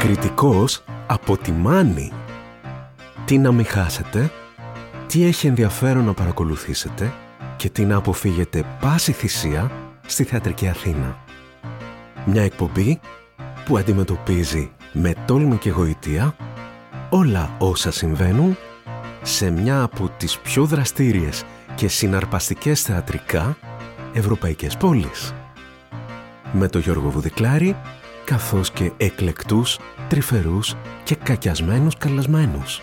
Κριτικός από τη Μάνη. Τι να μην χάσετε, τι έχει ενδιαφέρον να παρακολουθήσετε και τι να αποφύγετε πάση θυσία στη Θεατρική Αθήνα. Μια εκπομπή που αντιμετωπίζει με τόλμη και γοητεία όλα όσα συμβαίνουν σε μια από τις πιο δραστήριες και συναρπαστικές θεατρικά ευρωπαϊκές πόλεις. Με τον Γιώργο Βουδικλάρη, καθώς και εκλεκτούς, τρυφερούς και κακιασμένους καλεσμένους.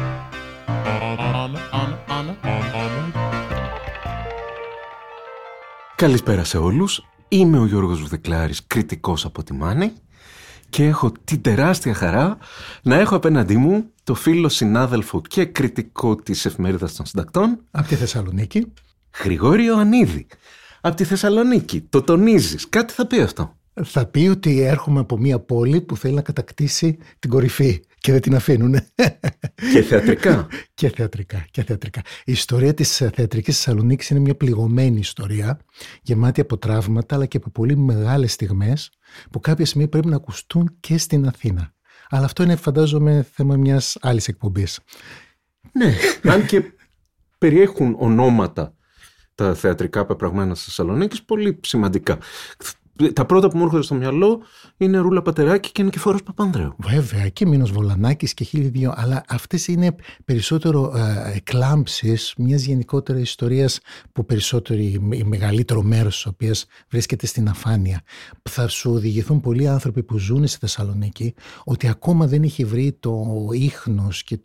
Καλησπέρα σε όλους. Είμαι ο Γιώργος Βουδικλάρης, κριτικός από τη Μάνη, και έχω την τεράστια χαρά να έχω απέναντί μου το φίλο, συνάδελφο και κριτικό της Εφημερίδας των Συντακτών από τη Θεσσαλονίκη, Γρηγόρη Ιωαννίδη. Από τη Θεσσαλονίκη. Το τονίζεις. Κάτι θα πει αυτό. Θα πει ότι έρχομαι από μια πόλη που θέλει να κατακτήσει την κορυφή και δεν την αφήνουν. Και θεατρικά. Και θεατρικά. Η ιστορία της θεατρικής Θεσσαλονίκης είναι μια πληγωμένη ιστορία, γεμάτη από τραύματα αλλά και από πολύ μεγάλες στιγμές που κάποια στιγμή πρέπει να ακουστούν και στην Αθήνα. Αλλά αυτό είναι, φαντάζομαι, θέμα μιας άλλης εκπομπής. Ναι, αν και περιέχουν ονόματα τα θεατρικά πεπραγμένα της Θεσσαλονίκης πολύ σημαντικά. Τα πρώτα που μου έρχονται στο μυαλό είναι Ρούλα Πατεράκη και Νικηφόρος Παπανδρέου. Βέβαια, και Μήνος Βολανάκης και 1002, αλλά αυτές είναι περισσότερο εκλάμψεις μιας γενικότερης ιστορίας που μεγαλύτερο μέρος της οποίας βρίσκεται στην αφάνεια. Θα σου οδηγηθούν πολλοί άνθρωποι που ζουν στη Θεσσαλονίκη ότι ακόμα δεν έχει βρει το ίχνος και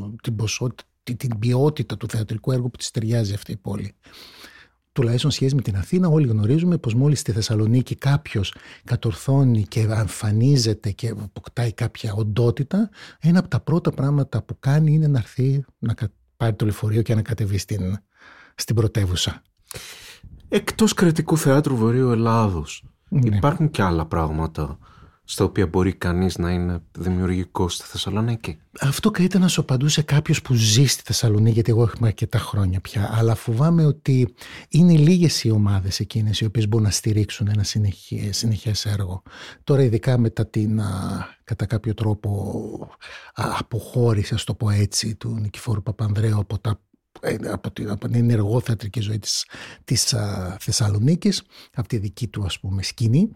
την ποιότητα του θεατρικού έργου που της ταιριάζει αυτή η πόλη. Τουλάχιστον σχέση με την Αθήνα, όλοι γνωρίζουμε πως μόλις στη Θεσσαλονίκη κάποιος κατορθώνει και εμφανίζεται και αποκτάει κάποια οντότητα, ένα από τα πρώτα πράγματα που κάνει είναι να έρθει να πάρει το λεωφορείο και να κατεβεί στην πρωτεύουσα. Εκτός κριτικού θεάτρου Βορείου Ελλάδος, υπάρχουν και άλλα πράγματα στα οποία μπορεί κανείς να είναι δημιουργικός στη Θεσσαλονίκη? Αυτό καλείται να σου απαντούσε κάποιος που ζει στη Θεσσαλονίκη, γιατί εγώ έχουμε αρκετά χρόνια πια. Αλλά φοβάμαι ότι είναι λίγες οι ομάδες εκείνες οι οποίες μπορούν να στηρίξουν ένα συνεχές έργο. Τώρα, ειδικά μετά την κατά κάποιο τρόπο αποχώρηση, ας το πω έτσι, του Νικηφόρου Παπανδρέου από την ενεργό θεατρική ζωή της Θεσσαλονίκης, από τη δική του, ας πούμε, σκηνή,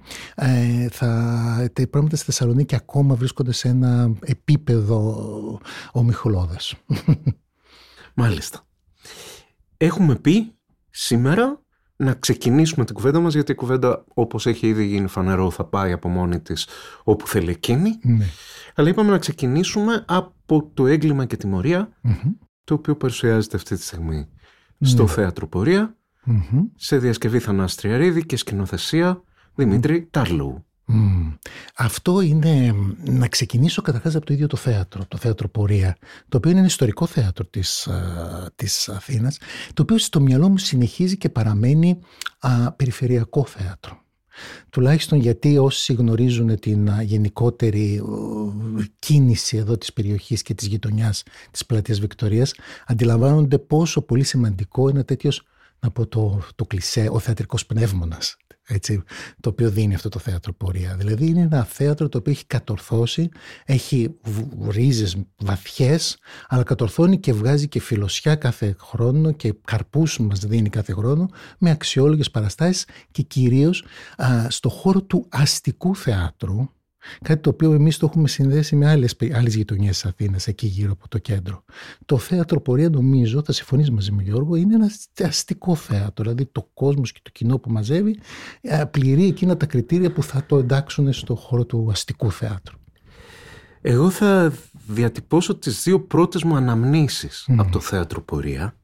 τα πράγματα στη Θεσσαλονίκη ακόμα βρίσκονται σε ένα επίπεδο ομιχλώδες. Μάλιστα. Έχουμε πει σήμερα να ξεκινήσουμε την κουβέντα μας, γιατί η κουβέντα, όπως έχει ήδη γίνει φανερό, θα πάει από μόνη της όπου θέλει εκείνη. Ναι. Αλλά είπαμε να ξεκινήσουμε από το έγκλημα και τιμωρία, το οποίο παρουσιάζεται αυτή τη στιγμή στο Θέατρο Πορεία, σε διασκευή Θανάση Τριαρίδη και σκηνοθεσία Δημήτρη Τάρλου. Αυτό είναι, να ξεκινήσω καταρχάς από το ίδιο το θέατρο, το Θέατρο Πορεία, το οποίο είναι ένα ιστορικό θέατρο της Αθήνας, το οποίο στο μυαλό μου συνεχίζει και παραμένει περιφερειακό θέατρο. Τουλάχιστον γιατί όσοι γνωρίζουν την γενικότερη κίνηση εδώ της περιοχής και της γειτονιάς της Πλατείας Βικτωρίας, αντιλαμβάνονται πόσο πολύ σημαντικό είναι τέτοιος, να πω το κλισέ, ο θεατρικός πνεύμονας, έτσι, το οποίο δίνει αυτό το Θέατρο Πορεία. Δηλαδή είναι ένα θέατρο το οποίο έχει κατορθώσει, έχει ρίζες βαθιές, αλλά κατορθώνει και βγάζει και φιλοσιά κάθε χρόνο και καρπούς μας δίνει κάθε χρόνο με αξιόλογες παραστάσεις και κυρίως στο χώρο του αστικού θεάτρου, κάτι το οποίο εμείς το έχουμε συνδέσει με άλλες γειτονιές της Αθήνας, εκεί γύρω από το κέντρο. Το Θέατρο Πορεία, νομίζω, θα συμφωνείς μαζί με Γιώργο, είναι ένα αστικό θέατρο. Δηλαδή το κόσμος και το κοινό που μαζεύει πληρεί εκείνα τα κριτήρια που θα το εντάξουν στο χώρο του αστικού θεάτρου. Εγώ θα διατυπώσω τις δύο πρώτες μου αναμνήσεις από το Θέατρο Πορεία.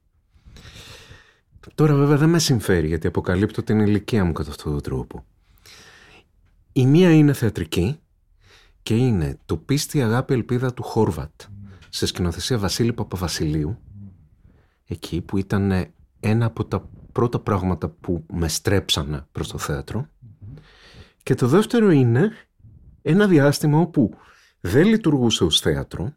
Τώρα βέβαια δεν με συμφέρει, γιατί αποκαλύπτω την ηλικία μου κατά αυτόν τον τρόπο. Η μία είναι θεατρική και είναι το «Πίστη, αγάπη, ελπίδα» του Χόρβατ, σε σκηνοθεσία Βασίλη Παπαβασιλείου, εκεί που ήταν ένα από τα πρώτα πράγματα που με στρέψανε προς το θέατρο. Και το δεύτερο είναι ένα διάστημα όπου δεν λειτουργούσε ως θέατρο,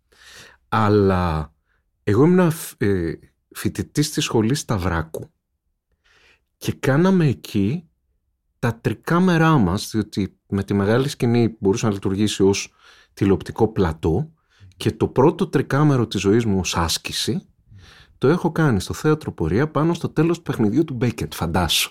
αλλά εγώ ήμουν φοιτητής της σχολής Σταυράκου και κάναμε εκεί τα τρικάμερά μας, διότι με τη μεγάλη σκηνή μπορούσε να λειτουργήσει ως τηλεοπτικό πλατό και το πρώτο τρικάμερο της ζωής μου ως άσκηση το έχω κάνει στο θέατρο Πορεία πάνω στο τέλος του παιχνιδιού του Μπέκετ, φαντάσου.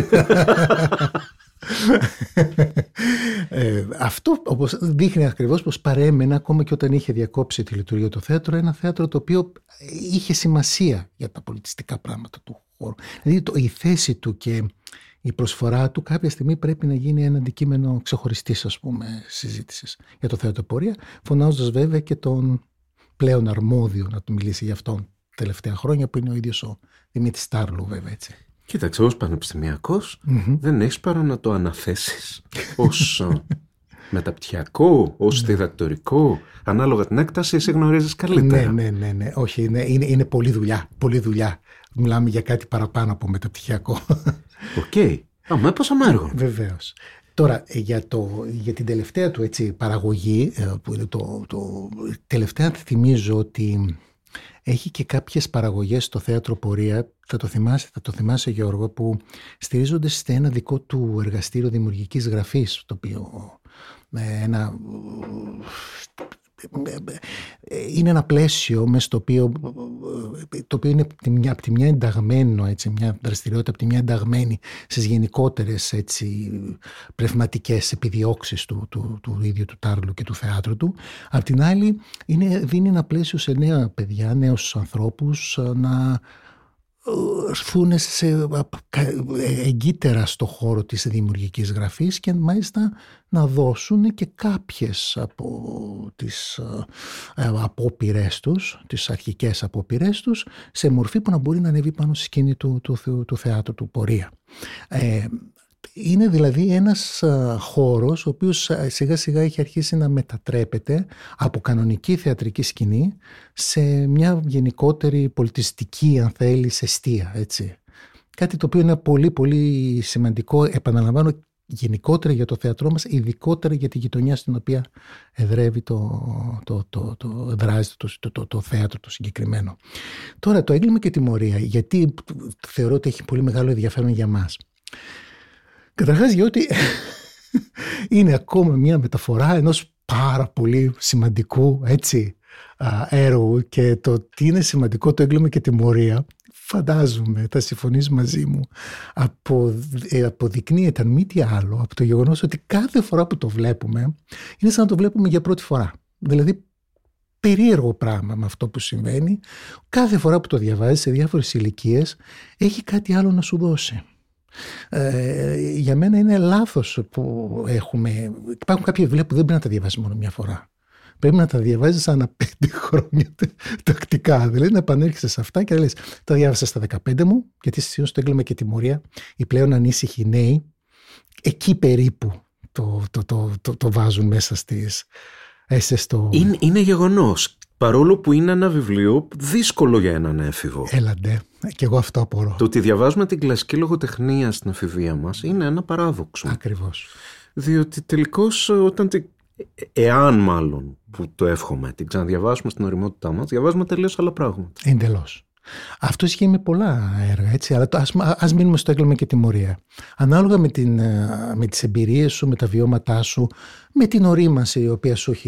Αυτό όπως δείχνει ακριβώς πως παρέμενε ακόμα και όταν είχε διακόψει τη λειτουργία του θέατρου, ένα θέατρο το οποίο είχε σημασία για τα πολιτιστικά πράγματα του χώρου. Δηλαδή η θέση του και η προσφορά του κάποια στιγμή πρέπει να γίνει ένα αντικείμενο ξεχωριστής, ας πούμε, συζήτησης για το θέατρο Πορεία, φωνάζοντας βέβαια και τον πλέον αρμόδιο να του μιλήσει για αυτόν τελευταία χρόνια, που είναι ο ίδιος ο Δημήτρης Στάρλου, βέβαια, έτσι. Κοίταξε, ως πανεπιστημιακός δεν έχεις παρά να το αναθέσεις ως μεταπτυχιακό, ως διδακτορικό, ανάλογα την έκταση, εσύ γνωρίζεις καλύτερα. Ναι. Όχι, είναι πολλή δουλειά. Πολλή δουλειά. Μιλάμε για κάτι παραπάνω από μεταπτυχιακό. Οκ. Αμέ πόσο έργο. Βεβαίως. Τώρα, για την τελευταία του παραγωγή, που είναι τελευταία, θυμίζω ότι έχει και κάποιες παραγωγές στο θέατρο Πορεία, θα το θυμάσαι Γιώργο, που στηρίζονται σε ένα δικό του εργαστήριο δημιουργικής γραφής, το οποίο είναι ένα πλαίσιο μέσα το οποίο είναι από τη μια ενταγμένο, μια δραστηριότητα από τη μια ενταγμένη στις γενικότερες πνευματικές επιδιώξεις του ίδιου του Τάρλου και του θεάτρου του. Απ' την άλλη δίνει ένα πλαίσιο σε νέα παιδιά, νέους ανθρώπους να έρθουν εγκύτερα στο χώρο της δημιουργικής γραφής και μάλιστα να δώσουν και κάποιες από τις απόπειρές τους, τις αρχικές απόπειρές τους, σε μορφή που να μπορεί να ανέβει πάνω στη σκηνή του θεάτρου του Πορεία. Είναι δηλαδή ένας χώρος ο οποίος σιγά σιγά έχει αρχίσει να μετατρέπεται από κανονική θεατρική σκηνή σε μια γενικότερη πολιτιστική, αν θέλεις, εστία, έτσι. Κάτι το οποίο είναι πολύ πολύ σημαντικό, επαναλαμβάνω, γενικότερα για το θέατρό μας, ειδικότερα για τη γειτονιά στην οποία εδρεύει το θέατρο το συγκεκριμένο. Τώρα, το έγκλημα και τιμωρία, γιατί θεωρώ ότι έχει πολύ μεγάλο ενδιαφέρον για μας. Καταρχάς, γιατί είναι ακόμα μια μεταφορά ενός πάρα πολύ σημαντικού έργου, και το τι είναι σημαντικό το έγκλημα και τιμωρία, φαντάζομαι, θα συμφωνείς μαζί μου, αποδεικνύεται αν μη τι άλλο από το γεγονός ότι κάθε φορά που το βλέπουμε είναι σαν να το βλέπουμε για πρώτη φορά. Δηλαδή, περίεργο πράγμα με αυτό που συμβαίνει. Κάθε φορά που το διαβάζεις σε διάφορες ηλικίες έχει κάτι άλλο να σου δώσει. Για μένα είναι λάθος που υπάρχουν κάποια βιβλία που δεν πρέπει να τα διαβάσεις μόνο μια φορά. Πρέπει να τα διαβάζεις ανά 5 χρόνια τακτικά. Δηλαδή να επανέρχεσαι σε αυτά και να λες, τα διάβασα στα 15 μου, γιατί συνήθως το έγκλημα και τιμωρία, οι πλέον ανήσυχοι νέοι, εκεί περίπου το βάζουν μέσα στις... Είναι γεγονός. Παρόλο που είναι ένα βιβλίο δύσκολο για έναν έφηβο. Έλαντε, και εγώ αυτό απορώ. Το ότι διαβάζουμε την κλασική λογοτεχνία στην εφηβεία μας είναι ένα παράδοξο. Ακριβώς. Διότι τελικώς εάν μάλλον, που το εύχομαι, την ξαναδιαβάσουμε στην ωριμότητά μας, διαβάζουμε τελείως άλλα πράγματα. Εντελώς. Αυτό ισχύει με πολλά έργα, έτσι, αλλά ας μείνουμε στο έγκλημα και τιμωρία. Ανάλογα με τις εμπειρίες σου, με τα βιώματά σου, με την ορίμανση η οποία σου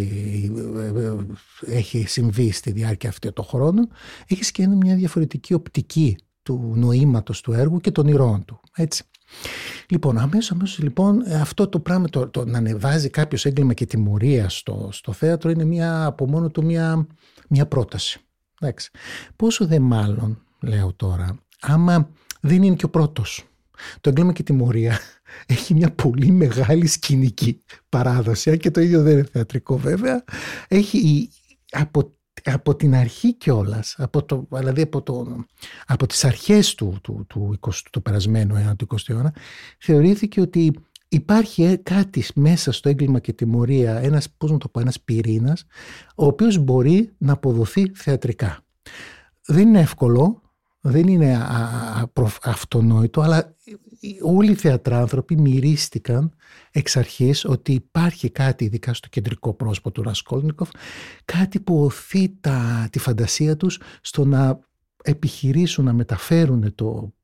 έχει συμβεί στη διάρκεια αυτών των χρόνων, έχεις και μια διαφορετική οπτική του νοήματος του έργου και των ηρώων του, έτσι. Λοιπόν, αμέσως λοιπόν, αυτό το πράγμα, το να ανεβάζει κάποιος έγκλημα και τιμωρία στο θέατρο είναι από μόνο του μια πρόταση. Εντάξει. Πόσο δε μάλλον, λέω τώρα, άμα δεν είναι και ο πρώτος. Το έγκλημα και τιμωρία έχει μια πολύ μεγάλη σκηνική παράδοση, και το ίδιο δεν είναι θεατρικό βέβαια. Έχει από την αρχή κιόλας, δηλαδή από τις αρχές του περασμένου αιώνα, του 20ου αιώνα, θεωρήθηκε ότι υπάρχει κάτι μέσα στο έγκλημα και τιμωρία, ένας πυρήνας, ο οποίος μπορεί να αποδοθεί θεατρικά. Δεν είναι εύκολο, δεν είναι αυτονόητο, αλλά όλοι οι θεατράνθρωποι μυρίστηκαν εξ αρχής ότι υπάρχει κάτι, ειδικά στο κεντρικό πρόσωπο του Ρασκόλνικοφ, κάτι που οθεί τη φαντασία τους στο να επιχειρήσουν να μεταφέρουν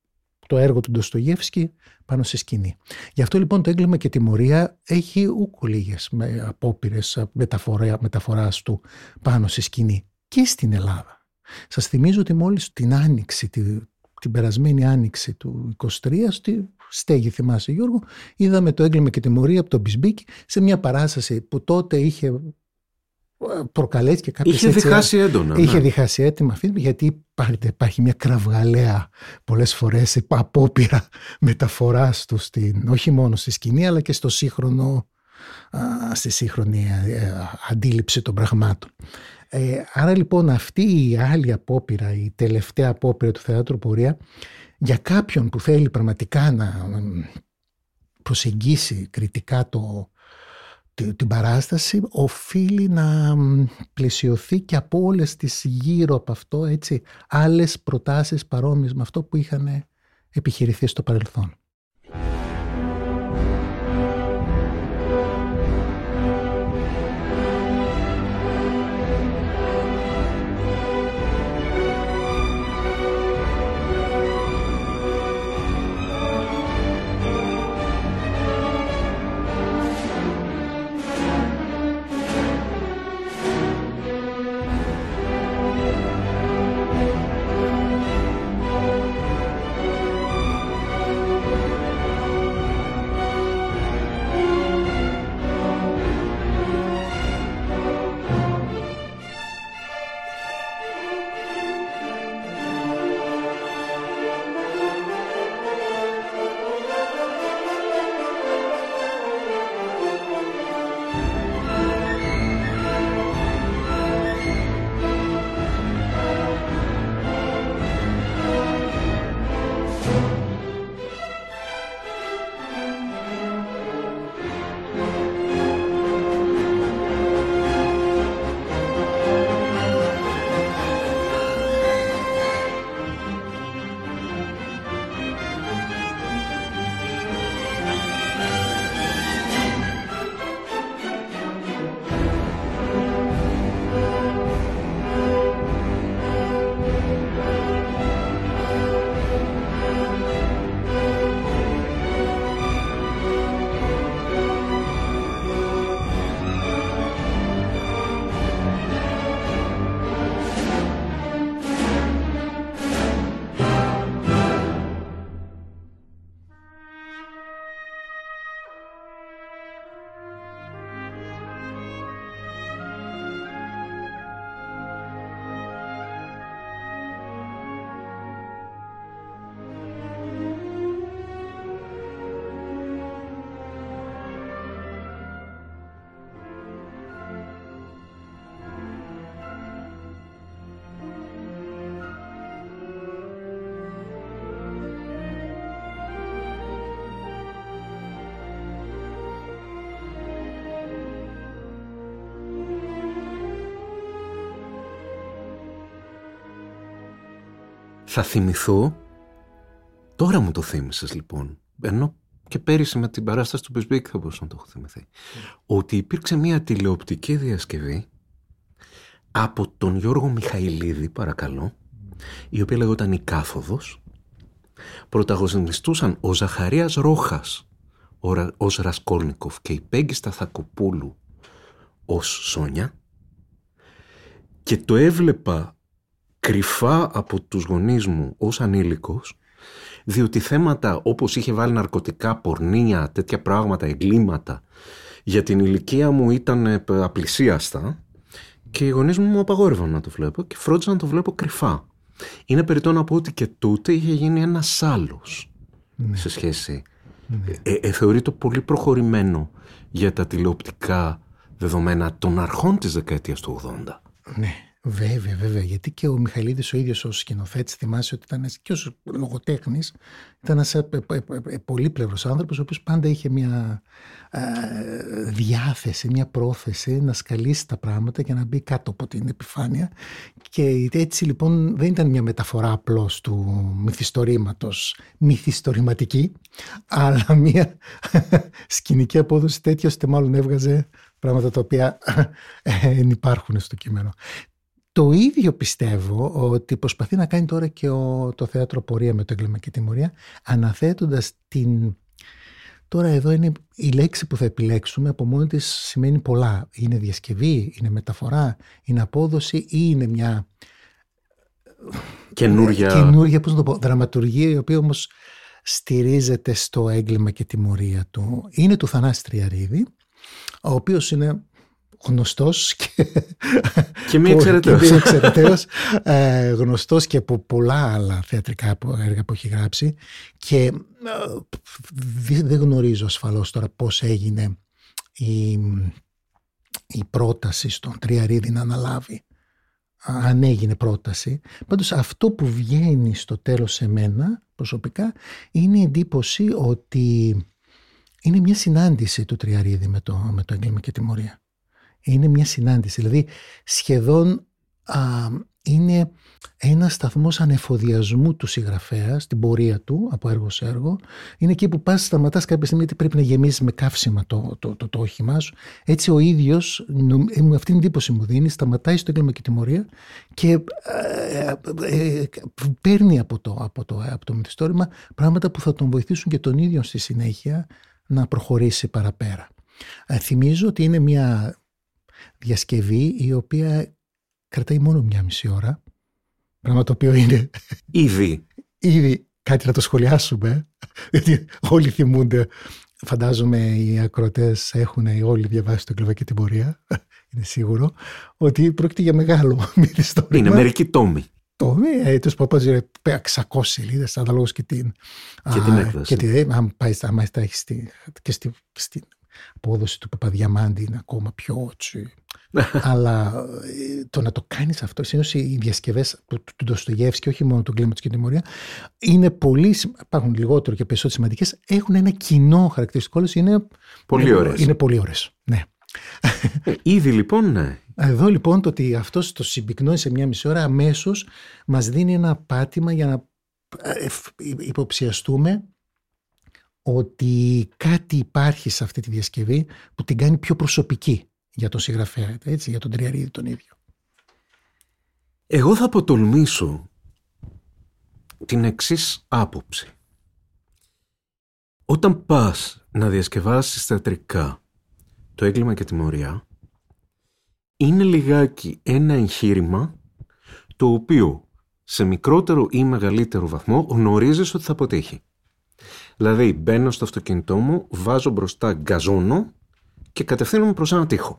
το έργο του Ντοστογεύσκη πάνω σε σκηνή. Γι' αυτό λοιπόν το έγκλημα και τιμωρία έχει ούκο λίγες απόπειρες μεταφοράς του πάνω σε σκηνή και στην Ελλάδα. Σας θυμίζω ότι μόλις την άνοιξη, την περασμένη άνοιξη του 23, στη Στέγη, θυμάσαι Γιώργο, είδαμε το έγκλημα και τιμωρία από τον Μπισμπίκη σε μια παράσταση που τότε είχε προκαλέσει και κάποιες είχε διχάσει έντονα. Είχε διχάσει έτοιμα, γιατί υπάρχει μια κραυγαλαία πολλές φορές απόπειρα μεταφοράς του όχι μόνο στη σκηνή αλλά και στο στη σύγχρονη αντίληψη των πραγμάτων. Άρα λοιπόν αυτή η άλλη απόπειρα, η τελευταία απόπειρα του Θεάτρου Πορεία, για κάποιον που θέλει πραγματικά να προσεγγίσει κριτικά την παράσταση, οφείλει να πλαισιωθεί και από όλες τις γύρω από αυτό, έτσι, άλλες προτάσεις παρόμοιες με αυτό που είχαν επιχειρηθεί στο παρελθόν. Θα θυμηθώ, τώρα μου το θύμισες λοιπόν, ενώ και πέρυσι με την παράσταση του Μπισμπίκη θα μπορούσα να το έχω θυμηθεί, ότι υπήρξε μια τηλεοπτική διασκευή από τον Γιώργο Μιχαηλίδη, παρακαλώ, η οποία λεγόταν «Η Κάθοδος». Πρωταγωνιστούσαν ο Ζαχαρίας Ρόχας ως Ρασκόλνικοφ και η Πέγκη Σταθακοπούλου ως Σόνια, και το έβλεπα κρυφά από τους γονείς μου ως ανήλικος, διότι θέματα όπως είχε βάλει ναρκωτικά, πορνεία, τέτοια πράγματα, εγκλήματα, για την ηλικία μου ήταν απλησίαστα και οι γονείς μου απαγόρευαν να το βλέπω και φρόντισαν να το βλέπω κρυφά. Είναι περιττό να πω ότι και τότε είχε γίνει ένας άλλος σε σχέση. Θεωρείται πολύ προχωρημένο για τα τηλεοπτικά δεδομένα των αρχών της δεκαετίας του 80. Ναι. Βέβαια, γιατί και ο Μιχαηλίδης ο ίδιος ως σκηνοθέτης, θυμάσαι ότι ήταν και ως λογοτέχνης, ήταν ένας πολύπλευρος άνθρωπος, ο οποίος πάντα είχε μια διάθεση, μια πρόθεση να σκαλίσει τα πράγματα και να μπει κάτω από την επιφάνεια, και έτσι λοιπόν δεν ήταν μια μεταφορά απλώς του μυθιστορήματος, μυθιστορηματική, αλλά μια σκηνική απόδοση τέτοια, ώστε μάλλον έβγαζε πράγματα τα οποία υπάρχουν στο κείμενο. Το ίδιο πιστεύω ότι προσπαθεί να κάνει τώρα και το θέατρο πορεία με το έγκλημα και τιμωρία, αναθέτοντας την... Τώρα εδώ είναι η λέξη που θα επιλέξουμε, από μόνη της σημαίνει πολλά. Είναι διασκευή, είναι μεταφορά, είναι απόδοση ή είναι μια καινούργια, πώς να το πω, δραματουργία, η οποία όμως στηρίζεται στο έγκλημα και τιμωρία του. Είναι του Θανάση Τριαρίδη, ο οποίος είναι γνωστός και μη εξαιρεταίος. Γνωστός και από πολλά άλλα θεατρικά έργα που έχει γράψει, και δεν γνωρίζω ασφαλώς τώρα πώς έγινε η πρόταση στον Τριαρίδη να αναλάβει, αν έγινε πρόταση. Πάντως αυτό που βγαίνει στο τέλος σε μένα προσωπικά είναι η εντύπωση ότι είναι μια συνάντηση του Τριαρίδη με το έγκλημα και τιμωρία. Είναι μια συνάντηση, δηλαδή σχεδόν είναι ένας σταθμός ανεφοδιασμού του συγγραφέα στην πορεία του από έργο σε έργο. Είναι εκεί που πας, σταματάς κάποια στιγμή, ότι πρέπει να γεμίσεις με καύσιμα το όχημά σου. Έτσι ο ίδιος, αυτή την εντύπωση μου δίνει, σταματάει στο έγκλημα και τιμωρία και παίρνει από το μυθιστόρημα πράγματα που θα τον βοηθήσουν και τον ίδιο στη συνέχεια να προχωρήσει παραπέρα. Θυμίζω ότι είναι μια διασκευή η οποία κρατάει μόνο 1,5 ώρα, πράγμα το οποίο είναι ήδη κάτι να το σχολιάσουμε, γιατί όλοι θυμούνται, φαντάζομαι οι ακροατές έχουν όλοι διαβάσει το έγκλημα και τιμωρία, είναι σίγουρο, ότι πρόκειται για μεγάλο μυθιστόρημα. Είναι μερικοί τόμοι. Τους παπάς 600 σελίδες, αναλόγως και την έκδοση. Αν έχεις και στην απόδοση του Παπαδιαμάντη είναι ακόμα πιο ότσι. Αλλά το να το κάνεις αυτό, συνήθως οι διασκευές του Ντοστογεύσκη, όχι μόνο του εγκλήματος και τιμωρία, είναι πολύ, υπάρχουν λιγότερο και περισσότερο σημαντικές, έχουν ένα κοινό χαρακτηριστικό, είναι πολύ ωραίες. Είναι πολύ ωραίες, ναι. Ήδη λοιπόν, ναι. Εδώ λοιπόν το ότι αυτός το συμπυκνώνει σε 1,5 ώρα αμέσως μας δίνει ένα πάτημα για να υποψιαστούμε ότι κάτι υπάρχει σε αυτή τη διασκευή που την κάνει πιο προσωπική για τον συγγραφέα, έτσι, για τον Τριαρίδη τον ίδιο. Εγώ θα αποτολμήσω την εξής άποψη. Όταν πας να διασκευάσεις θεατρικά το έγκλημα και τιμωρία, είναι λιγάκι ένα εγχείρημα το οποίο σε μικρότερο ή μεγαλύτερο βαθμό γνωρίζεις ότι θα αποτύχει. Δηλαδή μπαίνω στο αυτοκίνητό μου, βάζω μπροστά γκαζόνο και κατευθύνομαι προς ένα τοίχο.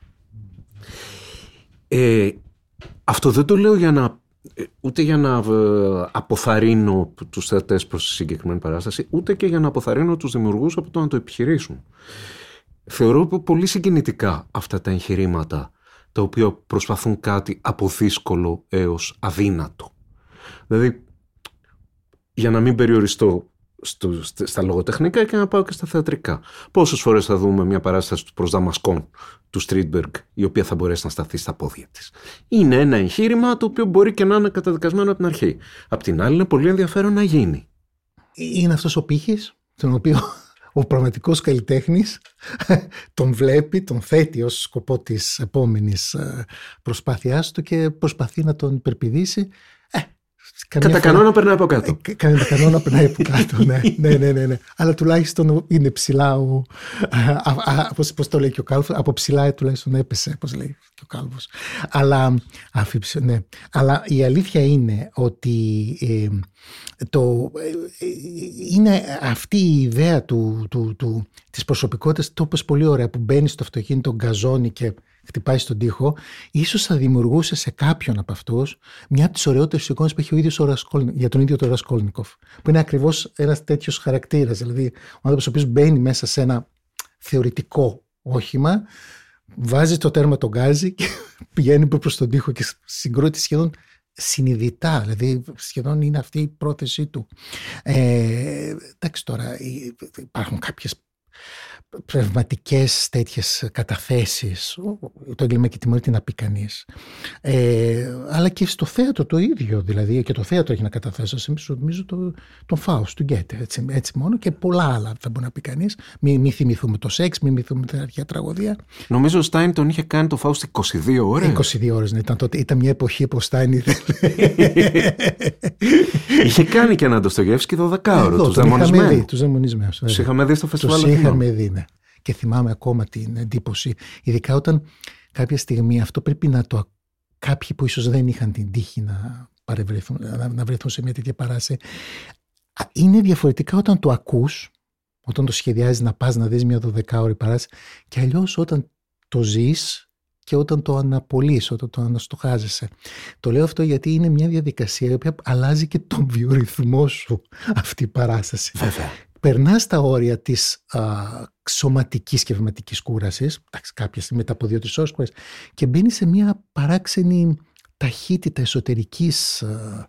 Αυτό δεν το λέω ούτε για να αποθαρρύνω τους θεατές προς τη συγκεκριμένη παράσταση, ούτε και για να αποθαρρύνω τους δημιουργούς από το να το επιχειρήσουν. Θεωρώ πολύ συγκινητικά αυτά τα εγχειρήματα, τα οποία προσπαθούν κάτι από δύσκολο έως αδύνατο. Δηλαδή, για να μην περιοριστώ στα λογοτεχνικά και να πάω και στα θεατρικά. Πόσες φορές θα δούμε μια παράσταση του προς Δαμασκόν του Στρίτμπεργκ, η οποία θα μπορέσει να σταθεί στα πόδια της. Είναι ένα εγχείρημα το οποίο μπορεί και να είναι καταδικασμένο από την αρχή. Απ' την άλλη είναι πολύ ενδιαφέρον να γίνει. Είναι αυτός ο πύχης, τον οποίο ο πραγματικός καλλιτέχνης τον βλέπει, τον θέτει ως σκοπό της επόμενης προσπάθειάς του και προσπαθεί να τον υπερπηδήσει. Κατά κανόνα περνάει από κάτω. Κατά κανόνα περνάει από κάτω, ναι. Αλλά τουλάχιστον είναι ψηλά πώς το λέει και ο Κάλβος, από ψηλά τουλάχιστον έπεσε, όπως λέει και ο Κάλβος. Αλλά η αλήθεια είναι ότι είναι αυτή η ιδέα της προσωπικότητας, το όπως πολύ ωραία, που μπαίνει στο αυτοκίνητο, γκαζώνει και χτυπάει στον τοίχο, ίσως θα δημιουργούσε σε κάποιον από αυτούς μια από τις ωραιότερες εικόνες που έχει ο ίδιος για τον ίδιο τον Ρασκόλνικοφ, που είναι ακριβώς ένας τέτοιος χαρακτήρας, δηλαδή ο άνθρωπος ο οποίος μπαίνει μέσα σε ένα θεωρητικό όχημα, βάζει το τέρμα, τον γκάζει και πηγαίνει προς τον τοίχο και συγκρούεται σχεδόν συνειδητά, δηλαδή σχεδόν είναι αυτή η πρόθεσή του. Εντάξει, τώρα υπάρχουν κάποιες πνευματικές τέτοιες καταθέσεις, το έγκλημα και η τιμωρία, τι να πει κανείς. Αλλά και στο θέατρο το ίδιο, δηλαδή και το θέατρο έχει να καταθέσει. Νομίζω τον Φάουστ του Γκέτε, έτσι μόνο, και πολλά άλλα θα μπορεί να πει κανείς. Μην θυμηθούμε το σεξ, μην θυμηθούμε την αρχαία τραγωδία. Νομίζω ο Στάιν τον είχε κάνει το Φάουστ 22 ώρες. 22 ώρες, ναι, ήταν μια εποχή που ο Στάιν ήθελε. Είχε κάνει και έναν Ντοστογεύσκι 12ωρο, τους δαιμονισμένους. Τους δαιμονισμένους. Τους είχαμε δει στο φεστιβάλ. Τους είχαμε δει, ναι. Και θυμάμαι ακόμα την εντύπωση, ειδικά όταν κάποια στιγμή αυτό πρέπει να το. Κάποιοι που ίσως δεν είχαν την τύχη να βρεθούν σε μια τέτοια παράσταση. Είναι διαφορετικά όταν το ακούς, όταν το σχεδιάζεις να πας να δεις μια 12ωρη παράσταση, και αλλιώς όταν το ζεις και όταν το αναπολύεις, όταν το αναστοχάζεσαι. Το λέω αυτό γιατί είναι μια διαδικασία η οποία αλλάζει και τον βιορυθμό σου αυτή η παράσταση. Βέβαια. Περνάς τα όρια της σωματικής και βηματικής κούρασης, κάποια στιγμή μετά από 2-3 ώρες κούρασης, και μπαίνεις σε μια παράξενη ταχύτητα εσωτερικής,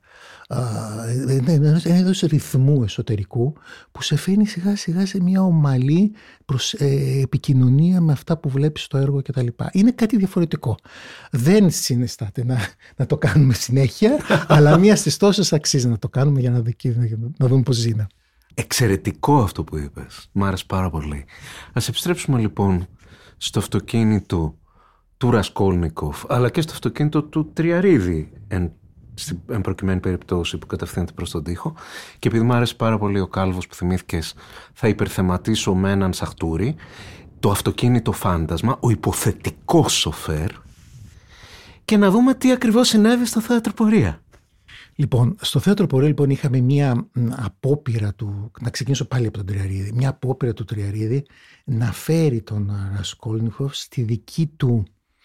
ένα είδος ρυθμού εσωτερικού που σε φέρνει σιγά σιγά σε μια ομαλή επικοινωνία με αυτά που βλέπεις στο έργο κτλ. Είναι κάτι διαφορετικό. Δεν συνιστάται να το κάνουμε συνέχεια, αλλά μία στις τόσες αξίζει να το κάνουμε για να δούμε πώς είναι. Εξαιρετικό αυτό που είπες. Μ' άρεσε πάρα πολύ. Ας επιστρέψουμε λοιπόν στο αυτοκίνητο του Ρασκόλνικοφ, αλλά και στο αυτοκίνητο του Τριαρίδη, εν προκειμένη περιπτώση, που κατευθύνεται προς τον τοίχο. Και επειδή μου άρεσε πάρα πολύ ο κάλβος που θυμήθηκες, θα υπερθεματίσω με έναν Σαχτούρη, το αυτοκίνητο φάντασμα, ο υποθετικός σοφέρ, και να δούμε τι ακριβώς συνέβη στο θέατρο Πορεία. Λοιπόν, στο θέατρο Πορεία λοιπόν είχαμε μια απόπειρα του, να ξεκινήσω πάλι από τον Τριαρίδη, μια απόπειρα του Τριαρίδη να φέρει τον Ρασκόλνικοφ στη δική του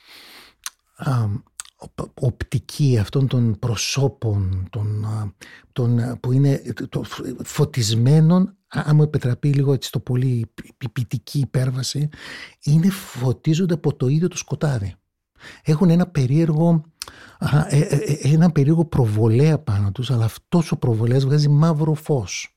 οπτική αυτών των προσώπων που είναι φωτισμένων, αν μου επιτραπεί λίγο έτσι το πολύ ποιητική υπέρβαση, είναι φωτίζονται από το ίδιο το σκοτάδι. Έχουν ένα περίεργο προβολέα πάνω τους, αλλά αυτός ο προβολέας βγάζει μαύρο φως.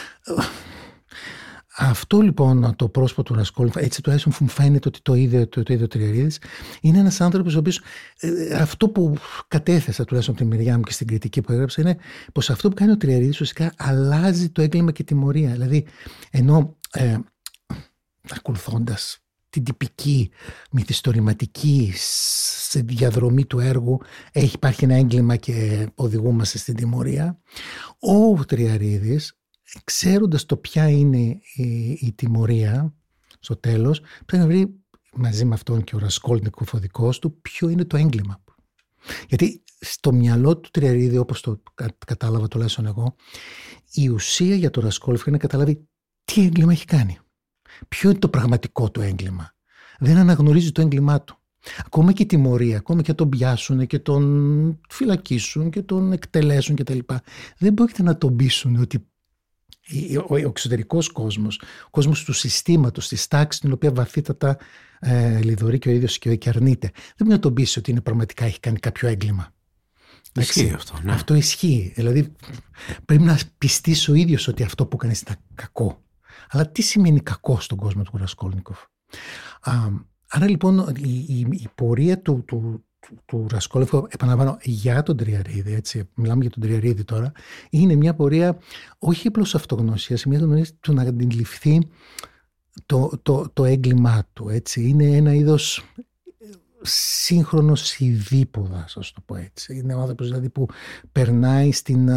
Αυτό λοιπόν το πρόσωπο του Ρασκόλνικοφ, έτσι τουλάχιστον μου φαίνεται ότι το είδε ο Τριαρίδης, είναι ένας άνθρωπος ο οποίος, αυτό που κατέθεσα τουλάχιστον από τη μεριά μου και στην κριτική που έγραψα, είναι πως αυτό που κάνει ο Τριαρίδης ουσιαστικά αλλάζει το έγκλημα και τιμωρία. Δηλαδή, ενώ ακολουθώντας την τυπική μυθιστορηματική σε διαδρομή του έργου υπάρχει ένα έγκλημα και οδηγούμαστε στην τιμωρία, ο Τριαρίδης, ξέροντας το ποια είναι η τιμωρία στο τέλος, πρέπει να βρει μαζί με αυτόν και ο Ρασκόλνικοφ ο δικός του ποιο είναι το έγκλημα. Γιατί στο μυαλό του Τριαρίδη, όπως το κατάλαβα τουλάχιστον εγώ, η ουσία για τον Ρασκόλνικοφ είναι να καταλάβει τι έγκλημα έχει κάνει. Ποιο είναι το πραγματικό του έγκλημα. Δεν αναγνωρίζει το έγκλημά του. Ακόμα και η τιμωρία, ακόμα και τον πιάσουν και τον φυλακίσουν και τον εκτελέσουν κτλ. Δεν πρόκειται να τον πείσουν ότι ο εξωτερικός κόσμος, ο κόσμος του συστήματος, της τάξης, την οποία βαθύτατα λιδωρεί και ο ίδιος και αρνείται, δεν μπορεί να τον πείσει ότι είναι πραγματικά έχει κάνει κάποιο έγκλημα. Ισχύει αυτό, ναι. Αυτό ισχύει. Δηλαδή πρέπει να πιστείς ο ίδιος ότι αυτό που κάνεις ήταν κακό. Αλλά τι σημαίνει κακό στον κόσμο του Ρασκόλνικοφ? Άρα λοιπόν η πορεία του Ρασκόλνικοφ, επαναλαμβάνω, για τον Τριαρίδη, έτσι, μιλάμε για τον Τριαρίδη τώρα, είναι μια πορεία όχι απλώς αυτογνωσίας, μια πορεία του να αντιληφθεί το έγκλημά του. Έτσι. Είναι ένα είδος σύγχρονος ειδίποδας, ας το πω έτσι. Είναι ο άνθρωπος δηλαδή που περνάει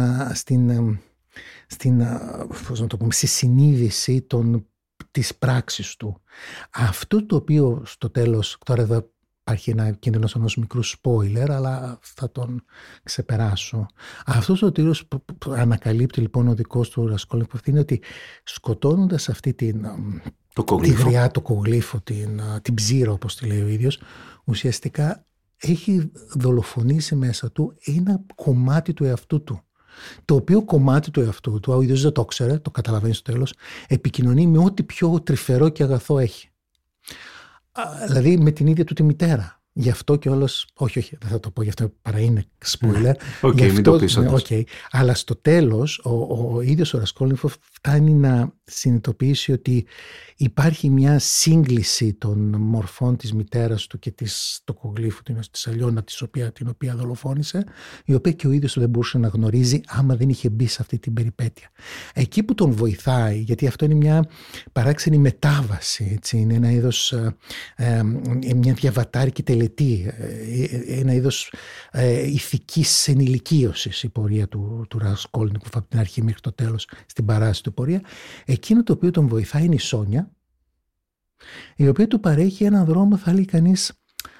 στη συνείδηση της πράξης του. Αυτό το οποίο στο τέλος, τώρα εδώ υπάρχει ένα κίνδυνο ενός μικρού spoiler, αλλά θα τον ξεπεράσω. Αυτό το τέλος που ανακαλύπτει λοιπόν ο δικός του Ρασκόλνικοφ είναι ότι σκοτώνοντας αυτή τη γριά, το κογλύφο, την ψήρα όπως τη λέει ο ίδιος, ουσιαστικά έχει δολοφονήσει μέσα του ένα κομμάτι του εαυτού του. Το οποίο κομμάτι του εαυτού του, ο ίδιος δεν το ξέρε, το καταλαβαίνει στο τέλος, επικοινωνεί με ό,τι πιο τρυφερό και αγαθό έχει. Δηλαδή με την ίδια του τη μητέρα. Γι' αυτό κιόλας, όχι, δεν θα το πω, γι' αυτό παρά είναι spoiler. Μην το πεις όντως. Αλλά στο τέλος, ο ίδιος ο Ρασκόλνικοφ φτάνει να συνειδητοποιήσει ότι υπάρχει μια σύγκληση των μορφών της μητέρας του και της τοκογλύφου, της Αλιώνα, την οποία δολοφόνησε, η οποία και ο ίδιος δεν μπορούσε να γνωρίζει άμα δεν είχε μπει σε αυτή την περιπέτεια. Εκεί που τον βοηθάει, γιατί αυτό είναι μια παράξενη μετάβαση, έτσι, είναι ένα είδος, μια διαβατάρικη τελετή, ένα είδος ηθικής ενηλικίωσης η πορεία του Ρασκόλνικοφ από την αρχή μέχρι το τέλος στην παράσταση του πορεία. Εκείνο το οποίο τον βοηθάει είναι η Σόνια, η οποία του παρέχει έναν δρόμο, θα λέει κανείς,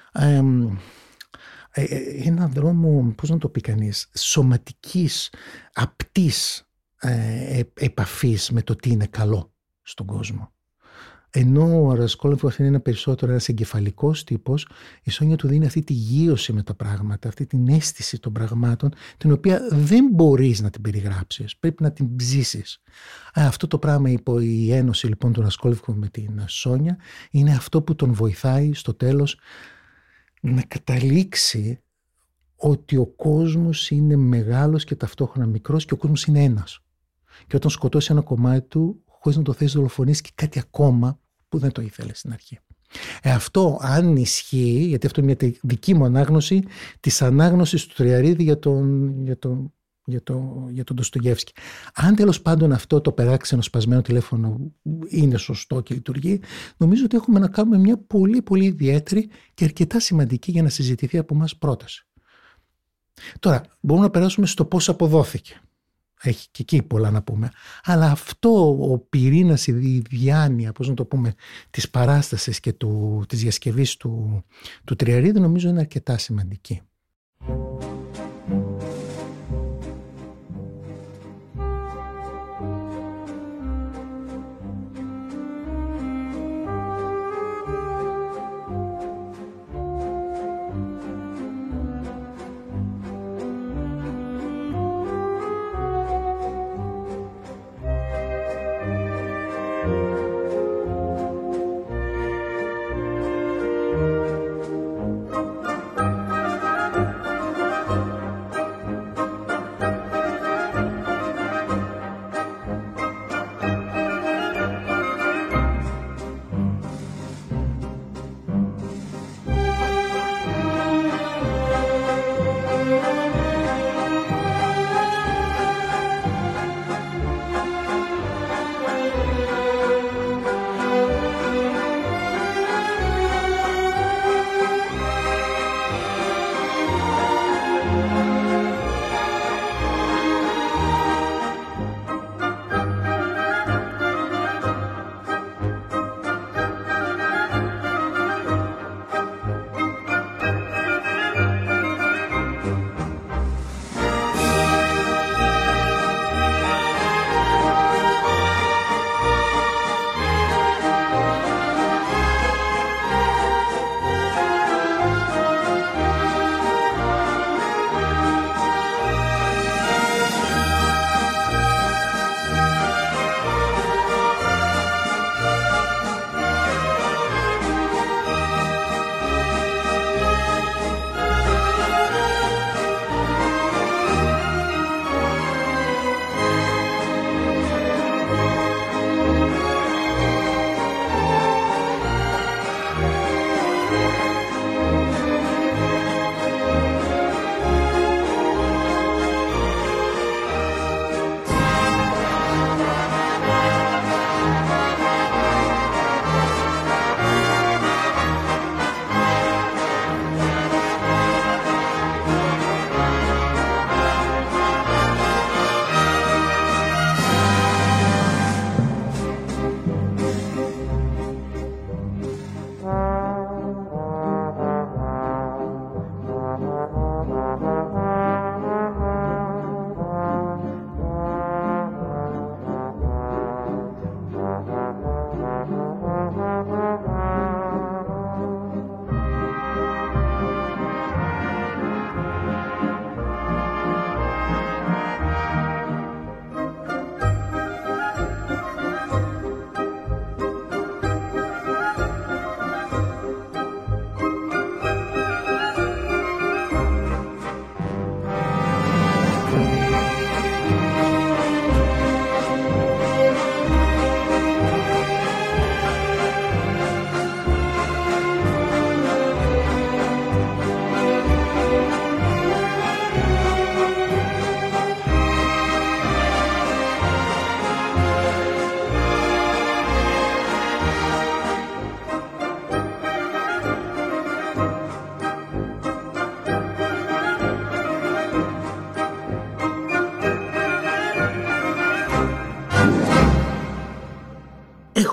έναν δρόμο, πώς να το πει κανείς, σωματικής, απτής επαφής με το τι είναι καλό στον κόσμο. Ενώ ο Ρασκόλνικοφ είναι περισσότερο ένας εγκεφαλικός τύπος, η Σόνια του δίνει αυτή τη γείωση με τα πράγματα, αυτή την αίσθηση των πραγμάτων, την οποία δεν μπορείς να την περιγράψεις, πρέπει να την ζήσεις. Αυτό το πράγμα, η ένωση λοιπόν του Ρασκόλνικοφ με την Σόνια, είναι αυτό που τον βοηθάει στο τέλος να καταλήξει ότι ο κόσμος είναι μεγάλος και ταυτόχρονα μικρός και ο κόσμος είναι ένας. Και όταν σκοτώσει ένα κομμάτι του, χωρίς να το θέσει δολοφονήσει και κάτι ακόμα που δεν το ήθελε στην αρχή. Αυτό αν ισχύει, γιατί αυτό είναι μια δική μου ανάγνωση της ανάγνωσης του Τριαρίδη για τον Ντοστογεύσκη. Αν τέλος πάντων αυτό το περάξενο σπασμένο τηλέφωνο είναι σωστό και λειτουργεί, νομίζω ότι έχουμε να κάνουμε μια πολύ πολύ ιδιαίτερη και αρκετά σημαντική για να συζητηθεί από εμάς πρόταση. Τώρα μπορούμε να περάσουμε στο πώς αποδόθηκε. Έχει και εκεί πολλά να πούμε. Αλλά αυτό ο πυρήνας, η διάνοια, πώς να το πούμε, της παράστασης και της διασκευής του Τριαρίδη, νομίζω είναι αρκετά σημαντική.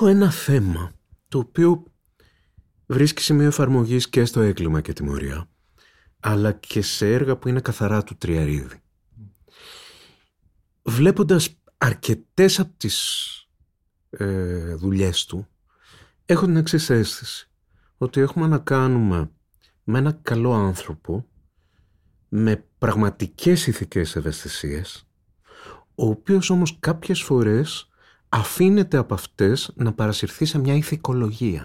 ένα θέμα το οποίο βρίσκει σημείο εφαρμογής και στο έγκλημα και τιμωρία, αλλά και σε έργα που είναι καθαρά του Τριαρίδη. Βλέποντας αρκετές από τις δουλειές του, έχω την εξής αίσθηση, ότι έχουμε να κάνουμε με ένα καλό άνθρωπο, με πραγματικές ηθικές ευαισθησίες, ο οποίος όμως κάποιες φορές αφήνεται από αυτές να παρασυρθεί σε μια ηθικολογία,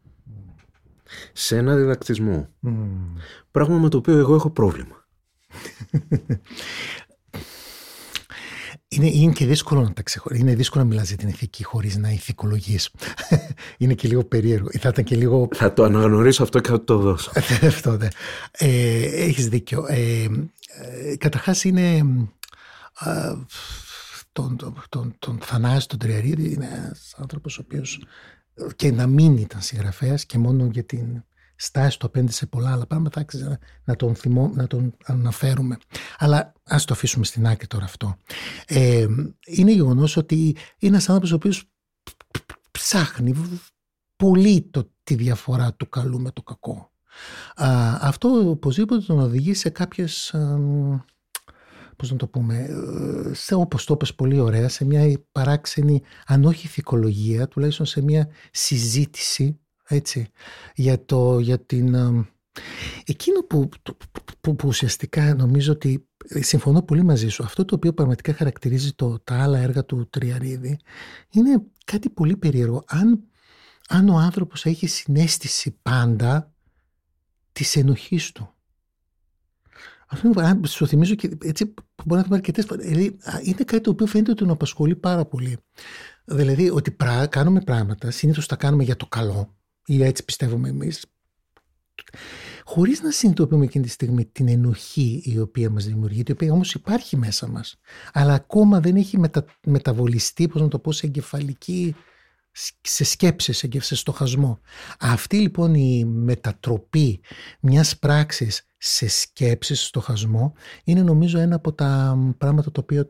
σε ένα διδακτισμό. Πράγμα με το οποίο εγώ έχω πρόβλημα. Είναι και δύσκολο να τα ξεχωρίσει. Είναι δύσκολο να μιλάς για την ηθική χωρίς να ηθικολογείς. Είναι και λίγο περίεργο. Θα ήταν και λίγο... Θα το αναγνωρίσω αυτό και θα το δώσω. Αυτό, ναι. Έχεις δίκιο. Καταρχάς είναι... Τον Θανάση τον Τριαρίδη είναι ένας άνθρωπος ο οποίος και να μην ήταν συγγραφέας και μόνο για την στάση του απέναντι σε πολλά άλλα πράγματα άξιζε να τον αναφέρουμε. Αλλά ας το αφήσουμε στην άκρη τώρα αυτό. Είναι γεγονός ότι είναι ένας άνθρωπος ο οποίος ψάχνει πολύ τη διαφορά του καλού με το κακό. Αυτό οπωσδήποτε τον οδηγεί σε κάποιες... πώς να το πούμε, όπως το είπες πολύ ωραία, σε μια παράξενη, αν όχι ηθικολογία, τουλάχιστον σε μια συζήτηση, έτσι, για την... Εκείνο που ουσιαστικά νομίζω ότι συμφωνώ πολύ μαζί σου, αυτό το οποίο πραγματικά χαρακτηρίζει τα άλλα έργα του Τριαρίδη είναι κάτι πολύ περίεργο. Αν ο άνθρωπος έχει συναίσθηση πάντα της ενοχής του. Αυτό σου θυμίζω και έτσι μπορεί να το πάρει αρκετές φορές. Είναι κάτι το οποίο φαίνεται ότι τον απασχολεί πάρα πολύ. Δηλαδή ότι κάνουμε πράγματα, συνήθως τα κάνουμε για το καλό, ή έτσι πιστεύουμε εμείς, χωρίς να συνειδητοποιούμε εκείνη τη στιγμή την ενοχή η οποία μας δημιουργείται, η οποία όμως υπάρχει μέσα μας, αλλά ακόμα δεν έχει μεταβολιστεί, πώς να το πω, σε εγκεφαλική, σε σκέψεις, σε στοχασμό. Αυτή λοιπόν η μετατροπή μιας πράξης σε σκέψεις, στοχασμό, είναι νομίζω ένα από τα πράγματα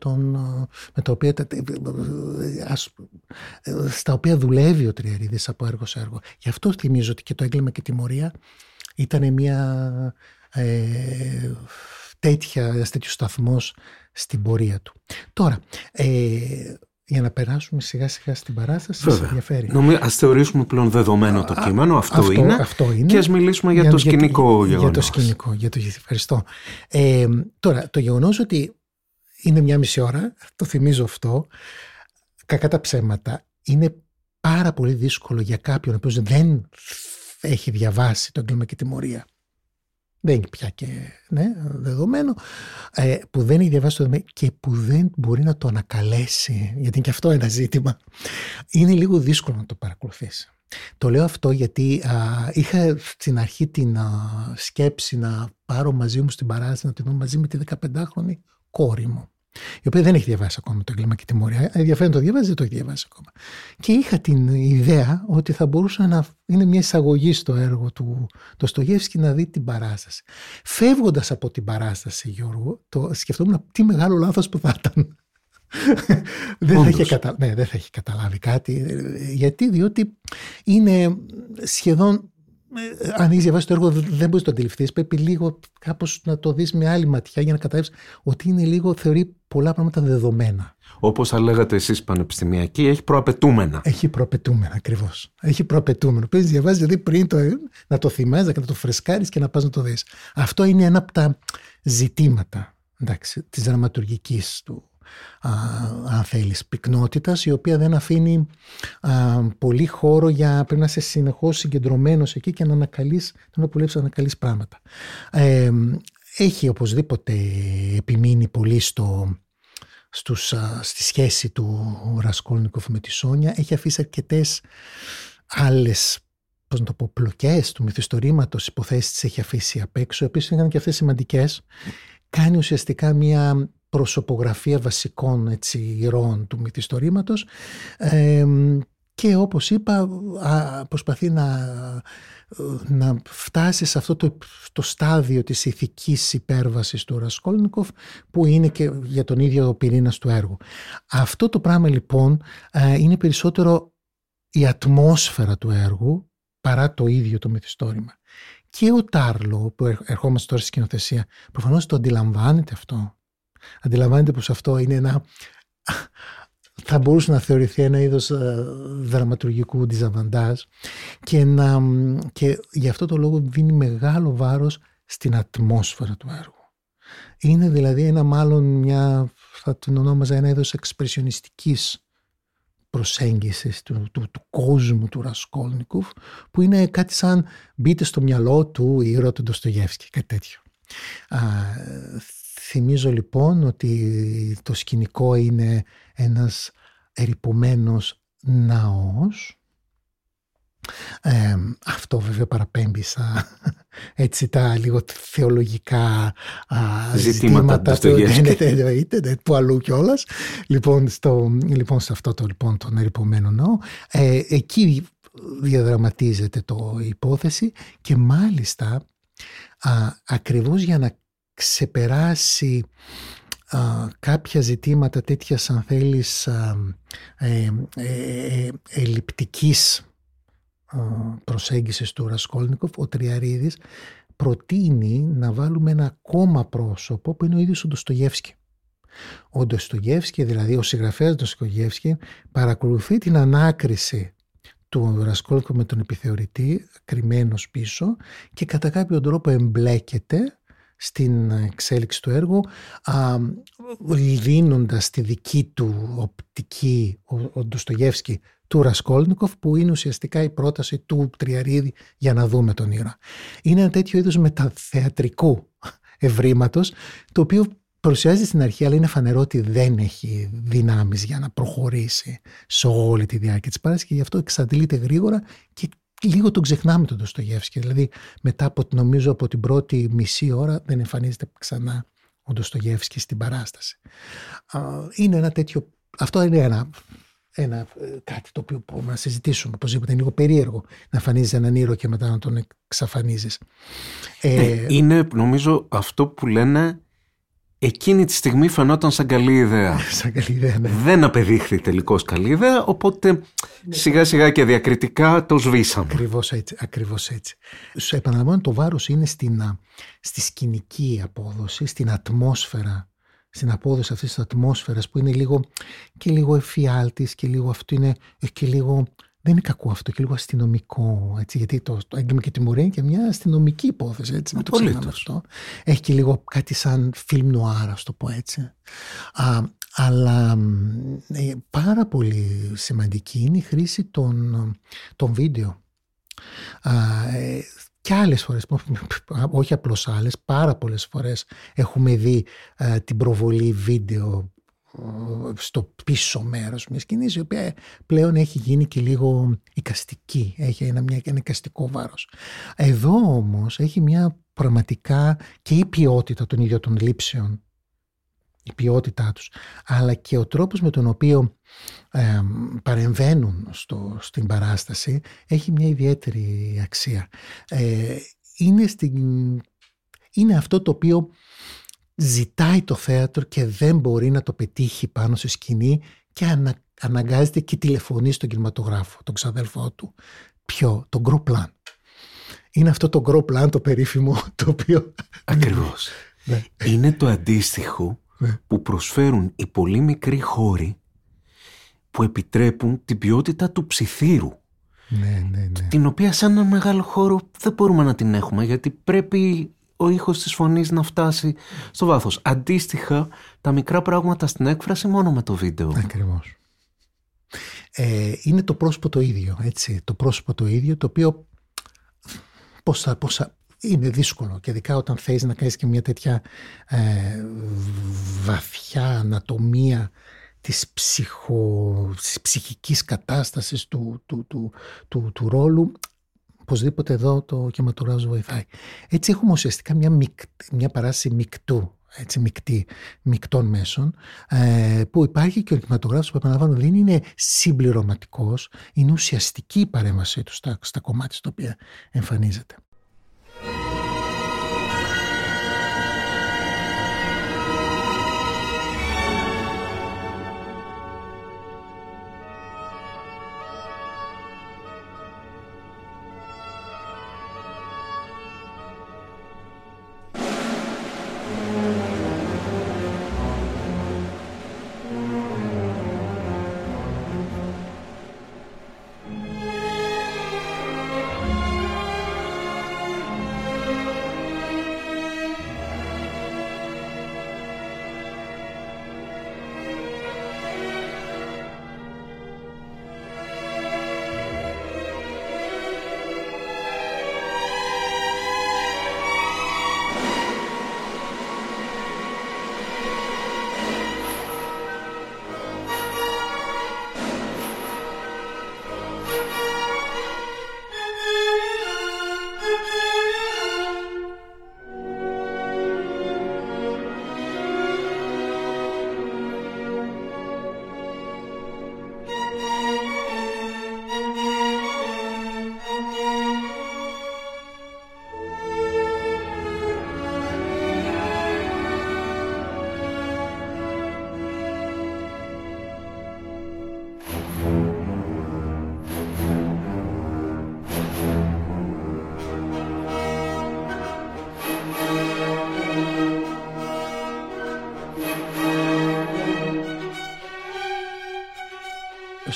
στα οποία δουλεύει ο Τριαρίδης από έργο σε έργο. Γι' αυτό θυμίζω ότι και το έγκλημα και τιμωρία ήταν μια τέτοιου σταθμός στην πορεία του. Τώρα, για να περάσουμε σιγά σιγά στην παράσταση, σας ενδιαφέρει. Ας θεωρήσουμε πλέον δεδομένο το κείμενο, αυτό είναι, και ας μιλήσουμε για το σκηνικό γεγονός. Ευχαριστώ. Τώρα, το γεγονός ότι είναι 1,5 ώρα, το θυμίζω αυτό, κακά τα ψέματα, είναι πάρα πολύ δύσκολο για κάποιον ο οποίος δεν έχει διαβάσει το έγκλημα και τιμωρία. Δεν είναι πια και δεδομένο, που δεν έχει διαβάσει το δεδομένο και που δεν μπορεί να το ανακαλέσει, γιατί είναι και αυτό ένα ζήτημα. Είναι λίγο δύσκολο να το παρακολουθήσει. Το λέω αυτό γιατί είχα στην αρχή την σκέψη να πάρω μαζί μου στην παράσταση, να την δω μαζί με τη 15χρονη κόρη μου, η οποία δεν έχει διαβάσει ακόμα το έγκλημα και τιμωρία. Ενδιαφέρον το διαβάζει, δεν το έχει διαβάσει ακόμα. Και είχα την ιδέα ότι θα μπορούσε να είναι μια εισαγωγή στο έργο του Ντοστογεύσκη να δει την παράσταση. Φεύγοντας από την παράσταση, Γιώργο, σκεφτόμουν τι μεγάλο λάθος που θα ήταν. Δεν θα έχει καταλάβει κάτι. Διότι είναι σχεδόν... Αν έχεις διαβάσει το έργο, δεν μπορείς να το αντιληφθείς. Πρέπει λίγο κάπως να το δεις με άλλη ματιά για να καταλάβεις ότι είναι λίγο, θεωρεί πολλά πράγματα δεδομένα. Όπως θα λέγατε εσείς πανεπιστημιακοί, έχει προαπαιτούμενα. Έχει προαπαιτούμενα, ακριβώς. Έχει προαπαιτούμενα. Πρέπει να διαβάζεις δηλαδή πριν να το θυμάσαι, να το φρεσκάρεις και να πας να το δεις. Αυτό είναι ένα από τα ζητήματα, της δραματουργικής του, αν θέλεις, πυκνότητας, η οποία δεν αφήνει πολύ χώρο για πρέπει να είσαι συνεχώς συγκεντρωμένος εκεί και να ανακαλείς πράγματα. Έχει οπωσδήποτε επιμείνει πολύ στη σχέση του Ρασκόλνικοφ με τη Σόνια. Έχει αφήσει αρκετές άλλες, πώς να το πω, πλοκές του μυθιστορήματος, υποθέσεις τις έχει αφήσει απ' έξω. Επίσης ήταν και αυτές σημαντικές. Κάνει ουσιαστικά μια προσωπογραφία βασικών ηρώων του μυθιστορήματος και όπως είπα προσπαθεί να φτάσει σε αυτό το στάδιο της ηθικής υπέρβασης του Ρασκόλνικοφ, που είναι και για τον ίδιο ο πυρήνας του έργου. Αυτό το πράγμα λοιπόν είναι περισσότερο η ατμόσφαιρα του έργου παρά το ίδιο το μυθιστόρημα. Και ο Τάρλο, που ερχόμαστε τώρα στη σκηνοθεσία, προφανώς το αντιλαμβάνεται αυτό. Αντιλαμβάνεται πως αυτό είναι ένα... θα μπορούσε να θεωρηθεί ένα είδος δραματουργικού διζαβαντάζ και γι' αυτό το λόγο δίνει μεγάλο βάρος στην ατμόσφαιρα του έργου. Είναι δηλαδή θα την ονόμαζα ένα είδος εξπρεσιονιστικής προσέγγισης του κόσμου του Ρασκόλνικοφ, που είναι κάτι σαν μπείτε στο μυαλό του ήρωα του Ντοστογεύσκη, κάτι τέτοιο. Θυμίζω λοιπόν ότι το σκηνικό είναι ένας ερειπωμένος ναός. Αυτό βέβαια παραπέμπει έτσι τα λίγο θεολογικά ζητήματα που αλλού κιόλας. Λοιπόν, σε αυτό τον ερειπωμένο ναό, εκεί διαδραματίζεται το υπόθεση και μάλιστα ακριβώς για να ξεπεράσει κάποια ζητήματα τέτοιας, αν θέλεις, ελλειπτικής προσέγγισης του Ρασκόλνικοφ, ο Τριαρίδης προτείνει να βάλουμε ένα ακόμα πρόσωπο που είναι ο ίδιος ο Ντοστογεύσκη. Ο Ντοστογεύσκη, δηλαδή ο συγγραφέας Ντοστογεύσκη, παρακολουθεί την ανάκριση του Ρασκόλνικοφ με τον επιθεωρητή κρυμμένος πίσω και κατά κάποιον τρόπο εμπλέκεται στην εξέλιξη του έργου, δίνοντας τη δική του οπτική ο Ντοστογεύσκη του Ρασκόλνικοφ, που είναι ουσιαστικά η πρόταση του Τριαρίδη για να δούμε τον ήρωα. Είναι ένα τέτοιο είδος μεταθεατρικού ευρήματος, το οποίο παρουσιάζεται στην αρχή, αλλά είναι φανερό ότι δεν έχει δυνάμεις για να προχωρήσει σε όλη τη διάρκεια της παράστασης και γι' αυτό εξαντλείται γρήγορα και λίγο τον ξεχνάμε τον Ντοστογεύσκη. Δηλαδή μετά νομίζω από την πρώτη μισή ώρα δεν εμφανίζεται ξανά ο Ντοστογεύσκη στην παράσταση. Είναι ένα τέτοιο, αυτό είναι κάτι το οποίο μπορούμε να συζητήσουμε. Οπωσδήποτε είναι λίγο περίεργο να εμφανίζεις έναν ήρωα και μετά να τον εξαφανίζεις. Είναι νομίζω αυτό που λένε εκείνη τη στιγμή φαινόταν σαν καλή ιδέα. Σαν καλή ιδέα, ναι. Δεν απεδείχθη τελικώς καλή ιδέα, οπότε σιγά σιγά και διακριτικά το σβήσαμε. Ακριβώς έτσι. Σου επαναλαμβάνω, το βάρος είναι στη σκηνική απόδοση, στην ατμόσφαιρα, στην απόδοση αυτής της ατμόσφαιρας που είναι λίγο εφιάλτης και λίγο αυτό είναι και λίγο... Δεν είναι κακό αυτό και λίγο αστυνομικό, έτσι, γιατί το έγκλημα και τιμωρία είναι και μια αστυνομική υπόθεση, έτσι, με το ξεχνάμε αυτό. Έχει και λίγο κάτι σαν φιλμ νουάρ, ας το πω έτσι. Αλλά πάρα πολύ σημαντική είναι η χρήση των βίντεο. Και άλλες φορές, όχι απλώς άλλες, πάρα πολλές φορές έχουμε δει την προβολή βίντεο στο πίσω μέρος μιας σκηνής, η οποία πλέον έχει γίνει και λίγο εικαστική, έχει ένα εικαστικό βάρος. Εδώ όμως έχει μια πραγματικά και η ποιότητα των ίδιων των λήψεων, η ποιότητά τους, αλλά και ο τρόπος με τον οποίο παρεμβαίνουν στην παράσταση έχει μια ιδιαίτερη αξία. Είναι αυτό το οποίο ζητάει το θέατρο και δεν μπορεί να το πετύχει πάνω στη σκηνή και αναγκάζεται και τηλεφωνεί στον κινηματογράφο, τον ξαδέλφό του. Ποιο? Το gros plan. Είναι αυτό το gros plan, το περίφημο, το οποίο... Ακριβώς. Ναι. Είναι το αντίστοιχο που προσφέρουν οι πολύ μικροί χώροι που επιτρέπουν την ποιότητα του ψιθύρου. Ναι. Την οποία σε έναν μεγάλο χώρο δεν μπορούμε να την έχουμε, γιατί πρέπει ο ήχος της φωνής να φτάσει στο βάθος. Αντίστοιχα, τα μικρά πράγματα στην έκφραση μόνο με το βίντεο. Ακριβώς. Είναι το πρόσωπο το ίδιο, έτσι. Το πρόσωπο το ίδιο, το οποίο είναι δύσκολο. Και ειδικά όταν θέλεις να κάνεις και μια τέτοια βαθιά ανατομία της ψυχικής κατάστασης του ρόλου. Οπωσδήποτε εδώ το κινηματογράφος βοηθάει. Έτσι έχουμε ουσιαστικά μια παράσταση μεικτών μέσων, που υπάρχει και ο κινηματογράφος που, επαναλαμβάνω, δεν είναι συμπληρωματικός, είναι ουσιαστική η παρέμβασή του στα κομμάτια στα οποία εμφανίζεται.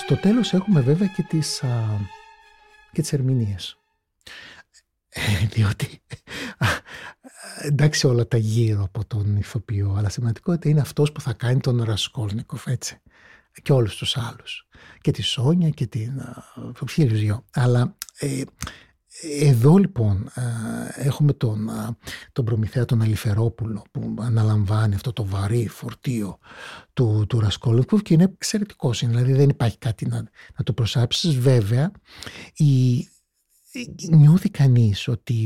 Στο τέλος έχουμε βέβαια και τις ερμηνείες. Διότι εντάξει όλα τα γύρω από τον ηθοποιό, αλλά σημαντικότητα είναι αυτός που θα κάνει τον Ρασκόλνικοφ, έτσι, και όλους τους άλλους, και τη Σόνια και την Φιλιζιό. Αλλά εδώ λοιπόν έχουμε τον Προμηθέα τον Αλιφερόπουλο που αναλαμβάνει αυτό το βαρύ φορτίο του Ρασκόλνικοφ και είναι εξαιρετικός, δηλαδή δεν υπάρχει κάτι να το προσάψεις. Βέβαια νιώθει κανείς ότι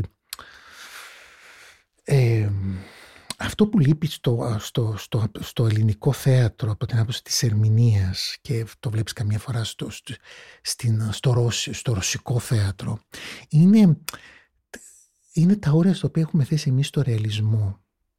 αυτό που λείπει στο ελληνικό θέατρο από την άποψη της ερμηνείας, και το βλέπεις καμιά φορά στο ρωσικό θέατρο, είναι τα όρια στα οποία έχουμε θέσει εμείς στο ρεαλισμό.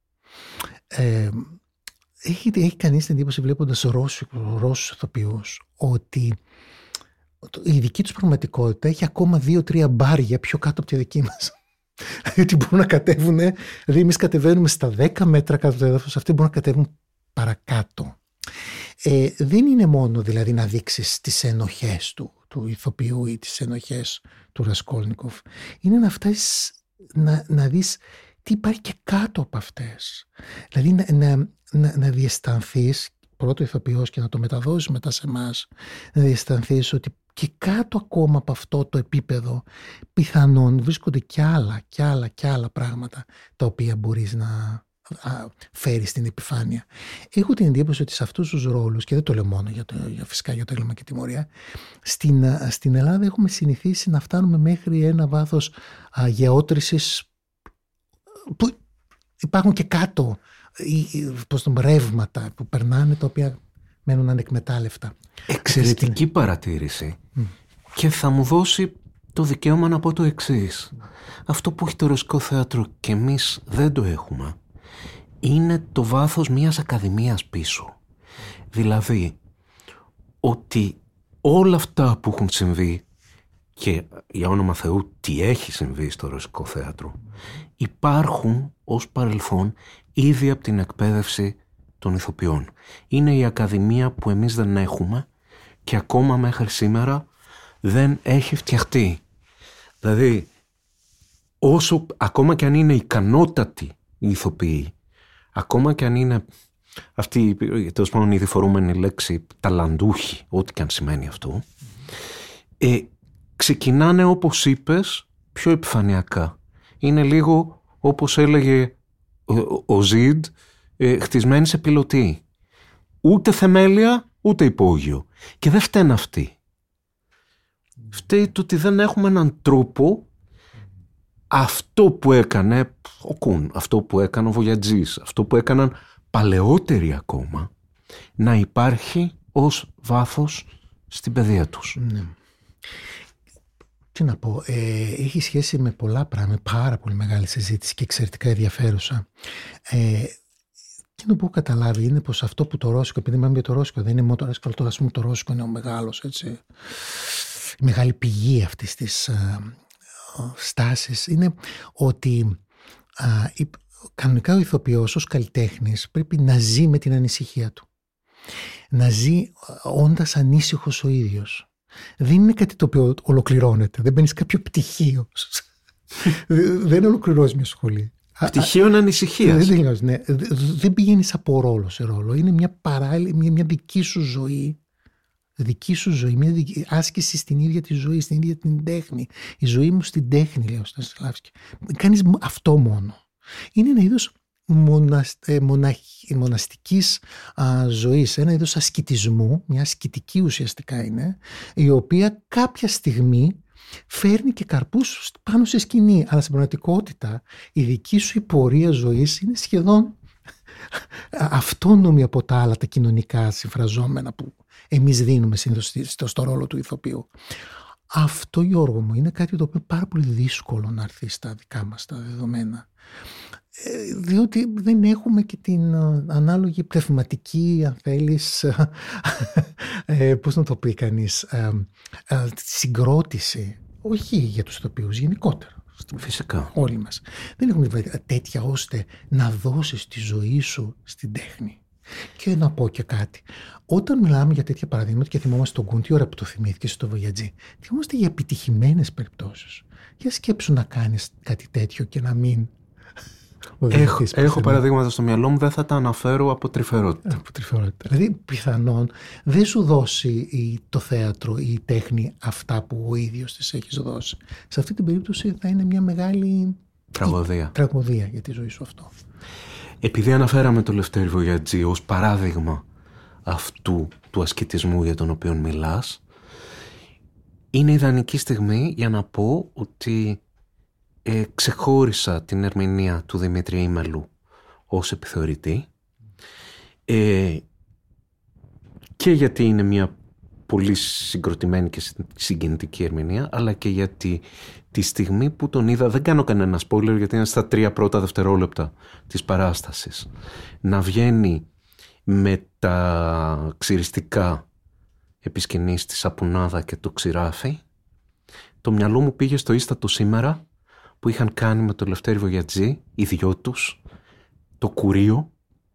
Έχει κανείς την εντύπωση, βλέποντας Ρώσους ηθοποιούς, ότι η δική τους πραγματικότητα έχει ακόμα 2-3 μπάρια πιο κάτω από τη δική μας. Γιατί μπορούν να κατέβουν, δηλαδή εμείς κατεβαίνουμε στα 10 μέτρα κάτω από το έδαφος, αυτοί μπορούν να κατέβουν παρακάτω. Δεν είναι μόνο δηλαδή να δείξεις τις ενοχές του ηθοποιού ή τις ενοχές του Ρασκόλνικοφ. Είναι να φτάσεις να δεις τι υπάρχει και κάτω από αυτές. Δηλαδή να διαισθανθείς, πρώτο ηθοποιός, και να το μεταδώσεις μετά σε εμάς, να διαισθανθείς ότι και κάτω ακόμα από αυτό το επίπεδο πιθανόν βρίσκονται και άλλα πράγματα τα οποία μπορείς να φέρεις στην επιφάνεια. Έχω την εντύπωση ότι σε αυτούς τους ρόλους, και δεν το λέω μόνο φυσικά για το έγκλημα και τιμωρία, στην Ελλάδα έχουμε συνηθίσει να φτάνουμε μέχρι ένα βάθος γεώτρησης που υπάρχουν και κάτω ρεύματα που περνάνε, τα οποία μένουν ανεκμετάλλευτα. Εξαιρετική παρατήρηση. Και θα μου δώσει το δικαίωμα να πω το εξής. Αυτό που έχει το ρωσικό θέατρο και εμείς δεν το έχουμε, είναι το βάθος μιας ακαδημίας πίσω. Δηλαδή ότι όλα αυτά που έχουν συμβεί, και για όνομα Θεού τι έχει συμβεί στο ρωσικό θέατρο, υπάρχουν ως παρελθόν ήδη από την εκπαίδευση των ηθοποιών. Είναι η ακαδημία που εμείς δεν έχουμε και ακόμα μέχρι σήμερα δεν έχει φτιαχτεί. Δηλαδή, ακόμα και αν είναι ικανότατοι οι ηθοποιοί, ακόμα και αν είναι αυτή, τέλος πάντων, η διφορούμενη λέξη ταλαντούχοι, ό,τι και αν σημαίνει αυτό, ξεκινάνε, όπως είπες, πιο επιφανειακά. Είναι λίγο όπως έλεγε ο Ζιντ, χτισμένοι σε πιλωτή. Ούτε θεμέλια, ούτε υπόγειο. Και δεν φταίνε αυτοί. Φταίει το ότι δεν έχουμε έναν τρόπο αυτό που έκανε ο Κουν, αυτό που έκανε ο Βογιατζής, αυτό που έκαναν παλαιότεροι ακόμα, να υπάρχει ως βάθος στην παιδεία τους. Ναι. Τι να πω, έχει σχέση με πολλά πράγματα, πάρα πολύ μεγάλη συζήτηση και εξαιρετικά ενδιαφέρουσα. Τι να πω, καταλάβει είναι πως αυτό που το ρώσικο, επειδή μιλάμε για το ρώσικο, δεν είναι μόνο το ρώσικο, αλλά το ρώσικο είναι ο μεγάλος, έτσι, η μεγάλη πηγή αυτής της στάσης, είναι ότι κανονικά ο ηθοποιός ως καλλιτέχνης πρέπει να ζει με την ανησυχία του. Να ζει όντας ανήσυχος ο ίδιος. Δεν είναι κάτι το οποίο ολοκληρώνεται. Δεν μπαίνεις κάποιο πτυχίο. Δεν ολοκληρώνεις μια σχολή. Πτυχίο ανησυχίας. Ναι. Δεν πηγαίνεις από ρόλο σε ρόλο. Είναι μια παράλληλη, μια δική σου ζωή. Δική σου ζωή, μια άσκηση στην ίδια τη ζωή, στην ίδια την τέχνη. Η ζωή μου στην τέχνη, λέει ο Στανισλάβσκι. Κάνεις αυτό μόνο. Είναι ένα είδος μοναστικής ζωής, ένα είδος ασκητισμού, μια ασκητική ουσιαστικά είναι, η οποία κάποια στιγμή φέρνει και καρπούς πάνω σε σκηνή, αλλά στην πραγματικότητα η δική σου η πορεία ζωής είναι σχεδόν αυτόνομη από τα άλλα τα κοινωνικά συμφραζόμενα που εμείς δίνουμε συνήθως στο ρόλο του ηθοποιού. Αυτό, Γιώργο μου, είναι κάτι το οποίο είναι πάρα πολύ δύσκολο να έρθει στα δικά μας τα δεδομένα, διότι δεν έχουμε και την ανάλογη πνευματική, αν θέλεις, πώς να το πει κανείς, συγκρότηση, όχι για τους ηθοποιούς, γενικότερα. Φυσικά. Όλοι μας. Δεν έχουμε τέτοια ώστε να δώσεις τη ζωή σου στην τέχνη. Και να πω και κάτι. Όταν μιλάμε για τέτοια παραδείγματα και θυμόμαστε τον Κούντι, ώρα που το θυμήθηκε στο Voyage, θυμόμαστε για επιτυχημένες περιπτώσεις. Για σκέψου να κάνεις κάτι τέτοιο και να μην. Έχω παραδείγματα στο μυαλό μου, δεν θα τα αναφέρω από τρυφερότητα. Δηλαδή, πιθανόν δεν σου δώσει το θέατρο ή η τέχνη αυτά που ο ίδιος της έχεις δώσει. Σε αυτή την περίπτωση θα είναι μια μεγάλη τραγωδία για τη ζωή σου αυτό. Επειδή αναφέραμε το Λευτέρη Voyage ως παράδειγμα αυτού του ασκητισμού για τον οποίο μιλάς, είναι ιδανική στιγμή για να πω ότι ξεχώρισα την ερμηνεία του Δημήτρη Ήμελου ως επιθεωρητή, και γιατί είναι μια πολύ συγκροτημένη και συγκινητική ερμηνεία, αλλά και γιατί τη στιγμή που τον είδα, δεν κάνω κανένα spoiler γιατί είναι στα 3 πρώτα δευτερόλεπτα της παράστασης, να βγαίνει με τα ξυριστικά επισκηνής τη σαπουνάδα και το ξηράφι, το μυαλό μου πήγε στο ίστατο σήμερα που είχαν κάνει με το Λευτέρη Voyage οι δυο τους, το κουρίο.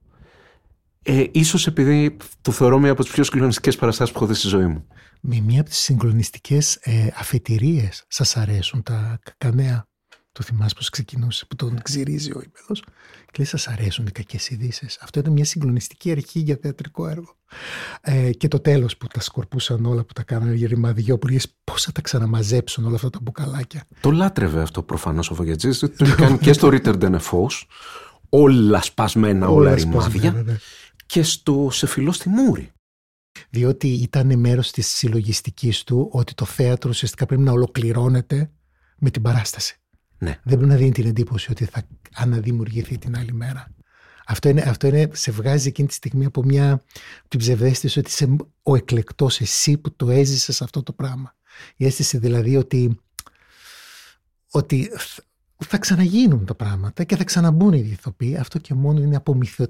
Ίσως επειδή το θεωρώ μία από τις πιο συγκλονιστικές παραστάσεις που έχω δει στη ζωή μου. Με μία από τις συγκλονιστικές αφετηρίες σας αρέσουν τα κανέα? Το θυμάσαι πως ξεκινούσε, που τον ξυρίζει ο Ήμελος και λέει σας αρέσουν οι κακές ειδήσεις? Αυτό ήταν μια συγκλονιστική αρχή για θεατρικό έργο. Και το τέλος που τα σκορπούσαν όλα, που τα κάνανε για ρημαδιό, που λες πώς θα τα ξαναμαζέψουν όλα αυτά τα μπουκαλάκια. Το λάτρευε αυτό προφανώς ο Voyage, το είχε κάνει και στο Ritter de Nefos, όλα σπασμένα, όλα ρημάδια, ναι. Και στο Σε φιλό στη Μούρη. Διότι ήταν μέρος της συλλογιστικής του ότι το θέατρο ουσιαστικά πρέπει να ολοκληρώνεται με την παράσταση. Ναι. Δεν πρέπει να δίνει την εντύπωση ότι θα αναδημιουργηθεί την άλλη μέρα. Αυτό είναι, σε βγάζει εκείνη τη στιγμή από την ψευδαίσθηση ότι είσαι ο εκλεκτός, εσύ που το έζησες αυτό το πράγμα. Η αίσθηση δηλαδή ότι θα ξαναγίνουν τα πράγματα και θα ξαναμπούν οι ηθοποιοί. Αυτό και μόνο είναι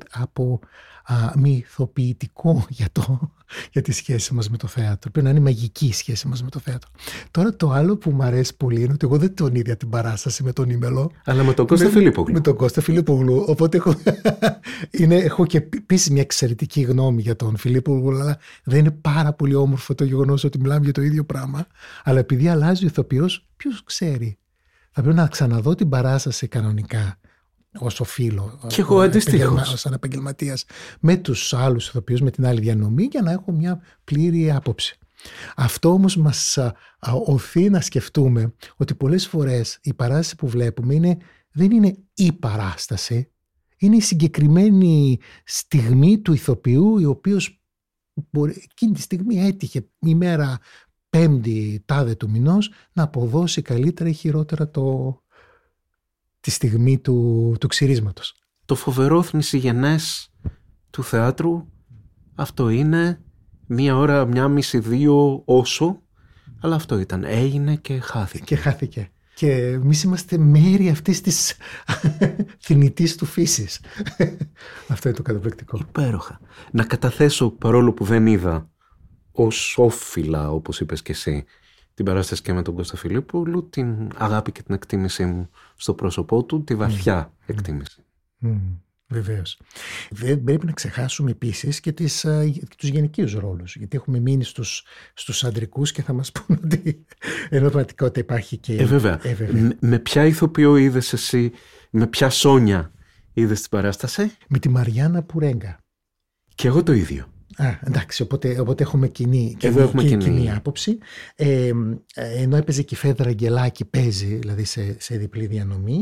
μυθοποιητικό για τη σχέση μας με το θέατρο. Πρέπει να είναι μαγική η σχέση μας με το θέατρο. Τώρα το άλλο που μου αρέσει πολύ είναι ότι εγώ δεν τον είδα την παράσταση με τον Ήμελο. Αλλά με τον Κώστα Φιλίππογλου. Με τον Κώστα Φιλίππογλου. Οπότε έχω και επίσης μια εξαιρετική γνώμη για τον Φιλίππογλου, αλλά δεν είναι πάρα πολύ όμορφο το γεγονός ότι μιλάμε για το ίδιο πράγμα. Αλλά επειδή αλλάζει ο ηθοποιός, ποιος ξέρει. Θα πρέπει να ξαναδώ την παράσταση κανονικά ως οφείλω, και εγώ αντιστοίχως, σαν επαγγελματίας, με τους άλλους ηθοποιούς, με την άλλη διανομή, για να έχω μια πλήρη άποψη. Αυτό όμως μας οθεί να σκεφτούμε ότι πολλές φορές η παράσταση που βλέπουμε δεν είναι η παράσταση, είναι η συγκεκριμένη στιγμή του ηθοποιού, ο οποίος εκείνη τη στιγμή έτυχε ημέρα Πέμπτη τάδε του μηνός να αποδώσει καλύτερα ή χειρότερα τη στιγμή του ξυρίσματος. Το φοβερό θνησιγενές του θεάτρου αυτό είναι 1 ώρα, 1,5, 2 όσο, αλλά αυτό ήταν, έγινε και χάθηκε. Και εμείς είμαστε μέρη αυτής της θνητής του φύσης. Αυτό είναι το καταπληκτικό. Υπέροχα. Να καταθέσω, παρόλο που δεν είδα ως όφυλα, όπως είπες και εσύ, την παράσταση και με τον Κώστα Φιλίππογλου, την αγάπη και την εκτίμησή μου στο πρόσωπό του, τη βαθιά εκτίμηση. Βεβαίως. Δεν πρέπει να ξεχάσουμε επίσης και τους γενικούς ρόλους, γιατί έχουμε μείνει στους αντρικούς και θα μας πούν ότι ενώ πραγματικότητα υπάρχει και... Βέβαια. Με ποια ηθοποιό είδες εσύ, με ποια Σόνια είδες την παράσταση? Με τη Μαριάννα Πουρέγκα. Και εγώ το ίδιο. Εντάξει, οπότε έχουμε κοινή άποψη. Ενώ έπαιζε και η Φέδρα Αγγελάκη, παίζει δηλαδή σε διπλή διανομή.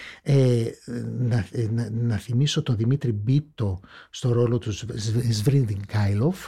Να θυμίσω τον Δημήτρη Μπίτο στο ρόλο του Σβρίνδινγκάιλοφ,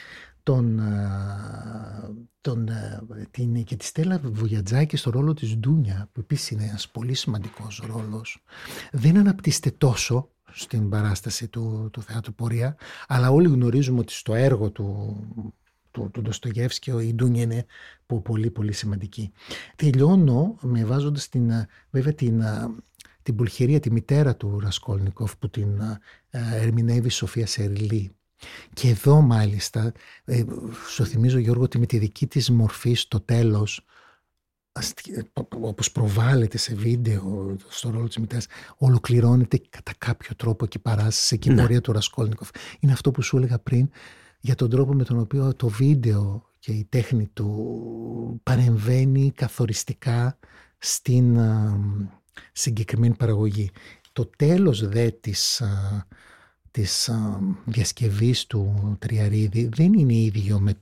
και τη Στέλλα Βουγιατζάκη στο ρόλο της Ντούνια, που επίσης είναι ένας πολύ σημαντικός ρόλος. Δεν αναπτύσσεται τόσο στην παράσταση του Θεάτρου Πορεία, αλλά όλοι γνωρίζουμε ότι στο έργο του Ντοστογεύσκη η Ντούνια είναι πολύ πολύ σημαντική. Τελειώνω με βάζοντας βέβαια την Πουλχερία, τη μητέρα του Ρασκόλνικοφ, που την ερμηνεύει η Σοφία Σερλή. Και εδώ μάλιστα σου θυμίζω, Γιώργο, ότι με τη δική της μορφή στο τέλος όπως προβάλλεται σε βίντεο στο ρόλο της μητέρας, ολοκληρώνεται κατά κάποιο τρόπο και η παράσταση και η πορεία του Ρασκόλνικοφ. Είναι αυτό που σου έλεγα πριν για τον τρόπο με τον οποίο το βίντεο και η τέχνη του παρεμβαίνει καθοριστικά στην συγκεκριμένη παραγωγή. Το τέλος δε της διασκευής του Τριαρίδη δεν είναι ίδιο με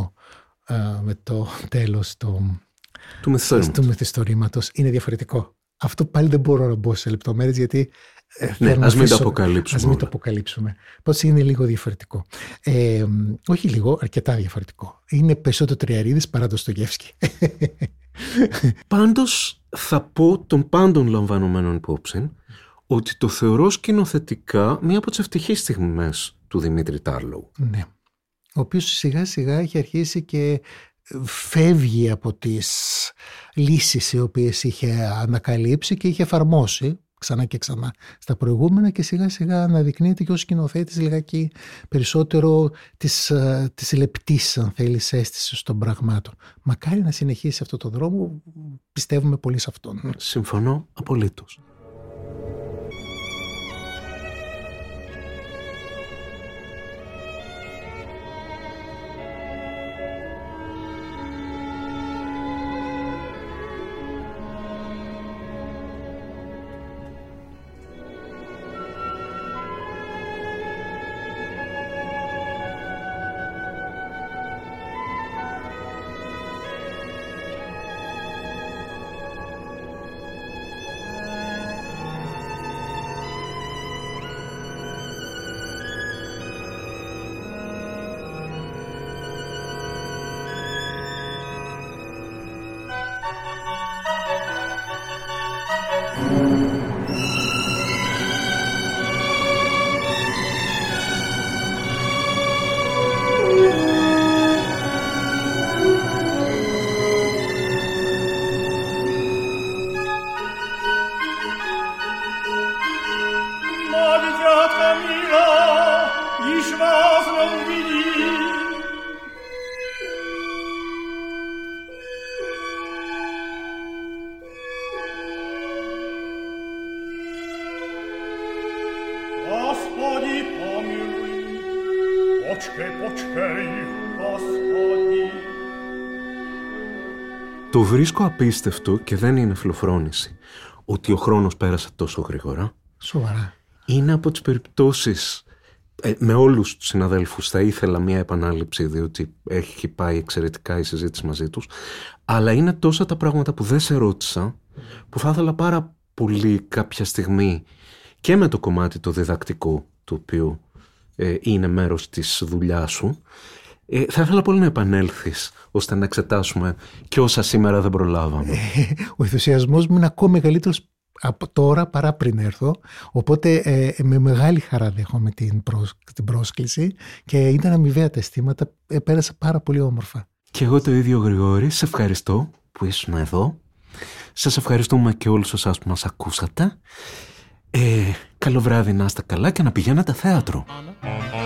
το τέλος του μυθιστορήματος. Είναι διαφορετικό. Αυτό πάλι δεν μπορώ να μπω σε λεπτομέρειες γιατί ας μην το αποκαλύψουμε. Πώς είναι λίγο διαφορετικό. Όχι λίγο, αρκετά διαφορετικό. Είναι περισσότερο Τριαρίδης παρά Ντοστογεύσκι. Πάντως θα πω των πάντων λαμβανωμένων υπόψη ότι το θεωρώ σκηνοθετικά μία από τις ευτυχείς στιγμές του Δημήτρη Τάρλοου. Ναι. Ο οποίος σιγά σιγά έχει αρχίσει και φεύγει από τις λύσεις οι οποίες είχε ανακαλύψει και είχε εφαρμόσει ξανά και ξανά στα προηγούμενα και σιγά σιγά αναδεικνύεται και ως σκηνοθέτης λιγάκι περισσότερο της λεπτής, αν θέλεις, αίσθησης των πραγμάτων. Μακάρι να συνεχίσει αυτό το δρόμο, πιστεύουμε πολύ σε αυτόν. Συμφωνώ απολύτως. Το βρίσκω απίστευτο και δεν είναι φιλοφρόνηση ότι ο χρόνος πέρασε τόσο γρήγορα. Σοβαρά. Είναι από τις περιπτώσεις, με όλους τους συναδέλφους θα ήθελα μια επανάληψη διότι έχει πάει εξαιρετικά η συζήτηση μαζί τους, αλλά είναι τόσα τα πράγματα που δεν σε ρώτησα που θα ήθελα πάρα πολύ κάποια στιγμή και με το κομμάτι το διδακτικό το οποίο είναι μέρος της δουλειάς σου, θα ήθελα πολύ να επανέλθεις ώστε να εξετάσουμε και όσα σήμερα δεν προλάβαμε. Ο ενθουσιασμός μου είναι ακόμα μεγαλύτερος από τώρα παρά πριν έρθω, οπότε με μεγάλη χαρά δέχομαι την πρόσκληση και ήταν αμοιβαία τα αισθήματα, πέρασα πάρα πολύ όμορφα. Και εγώ το ίδιο, Γρηγόρη, σε ευχαριστώ που ήσουν εδώ. Σας ευχαριστούμε και όλους εσάς που μας ακούσατε. Καλό βράδυ, να είστε καλά και να πηγαίνετε θέατρο.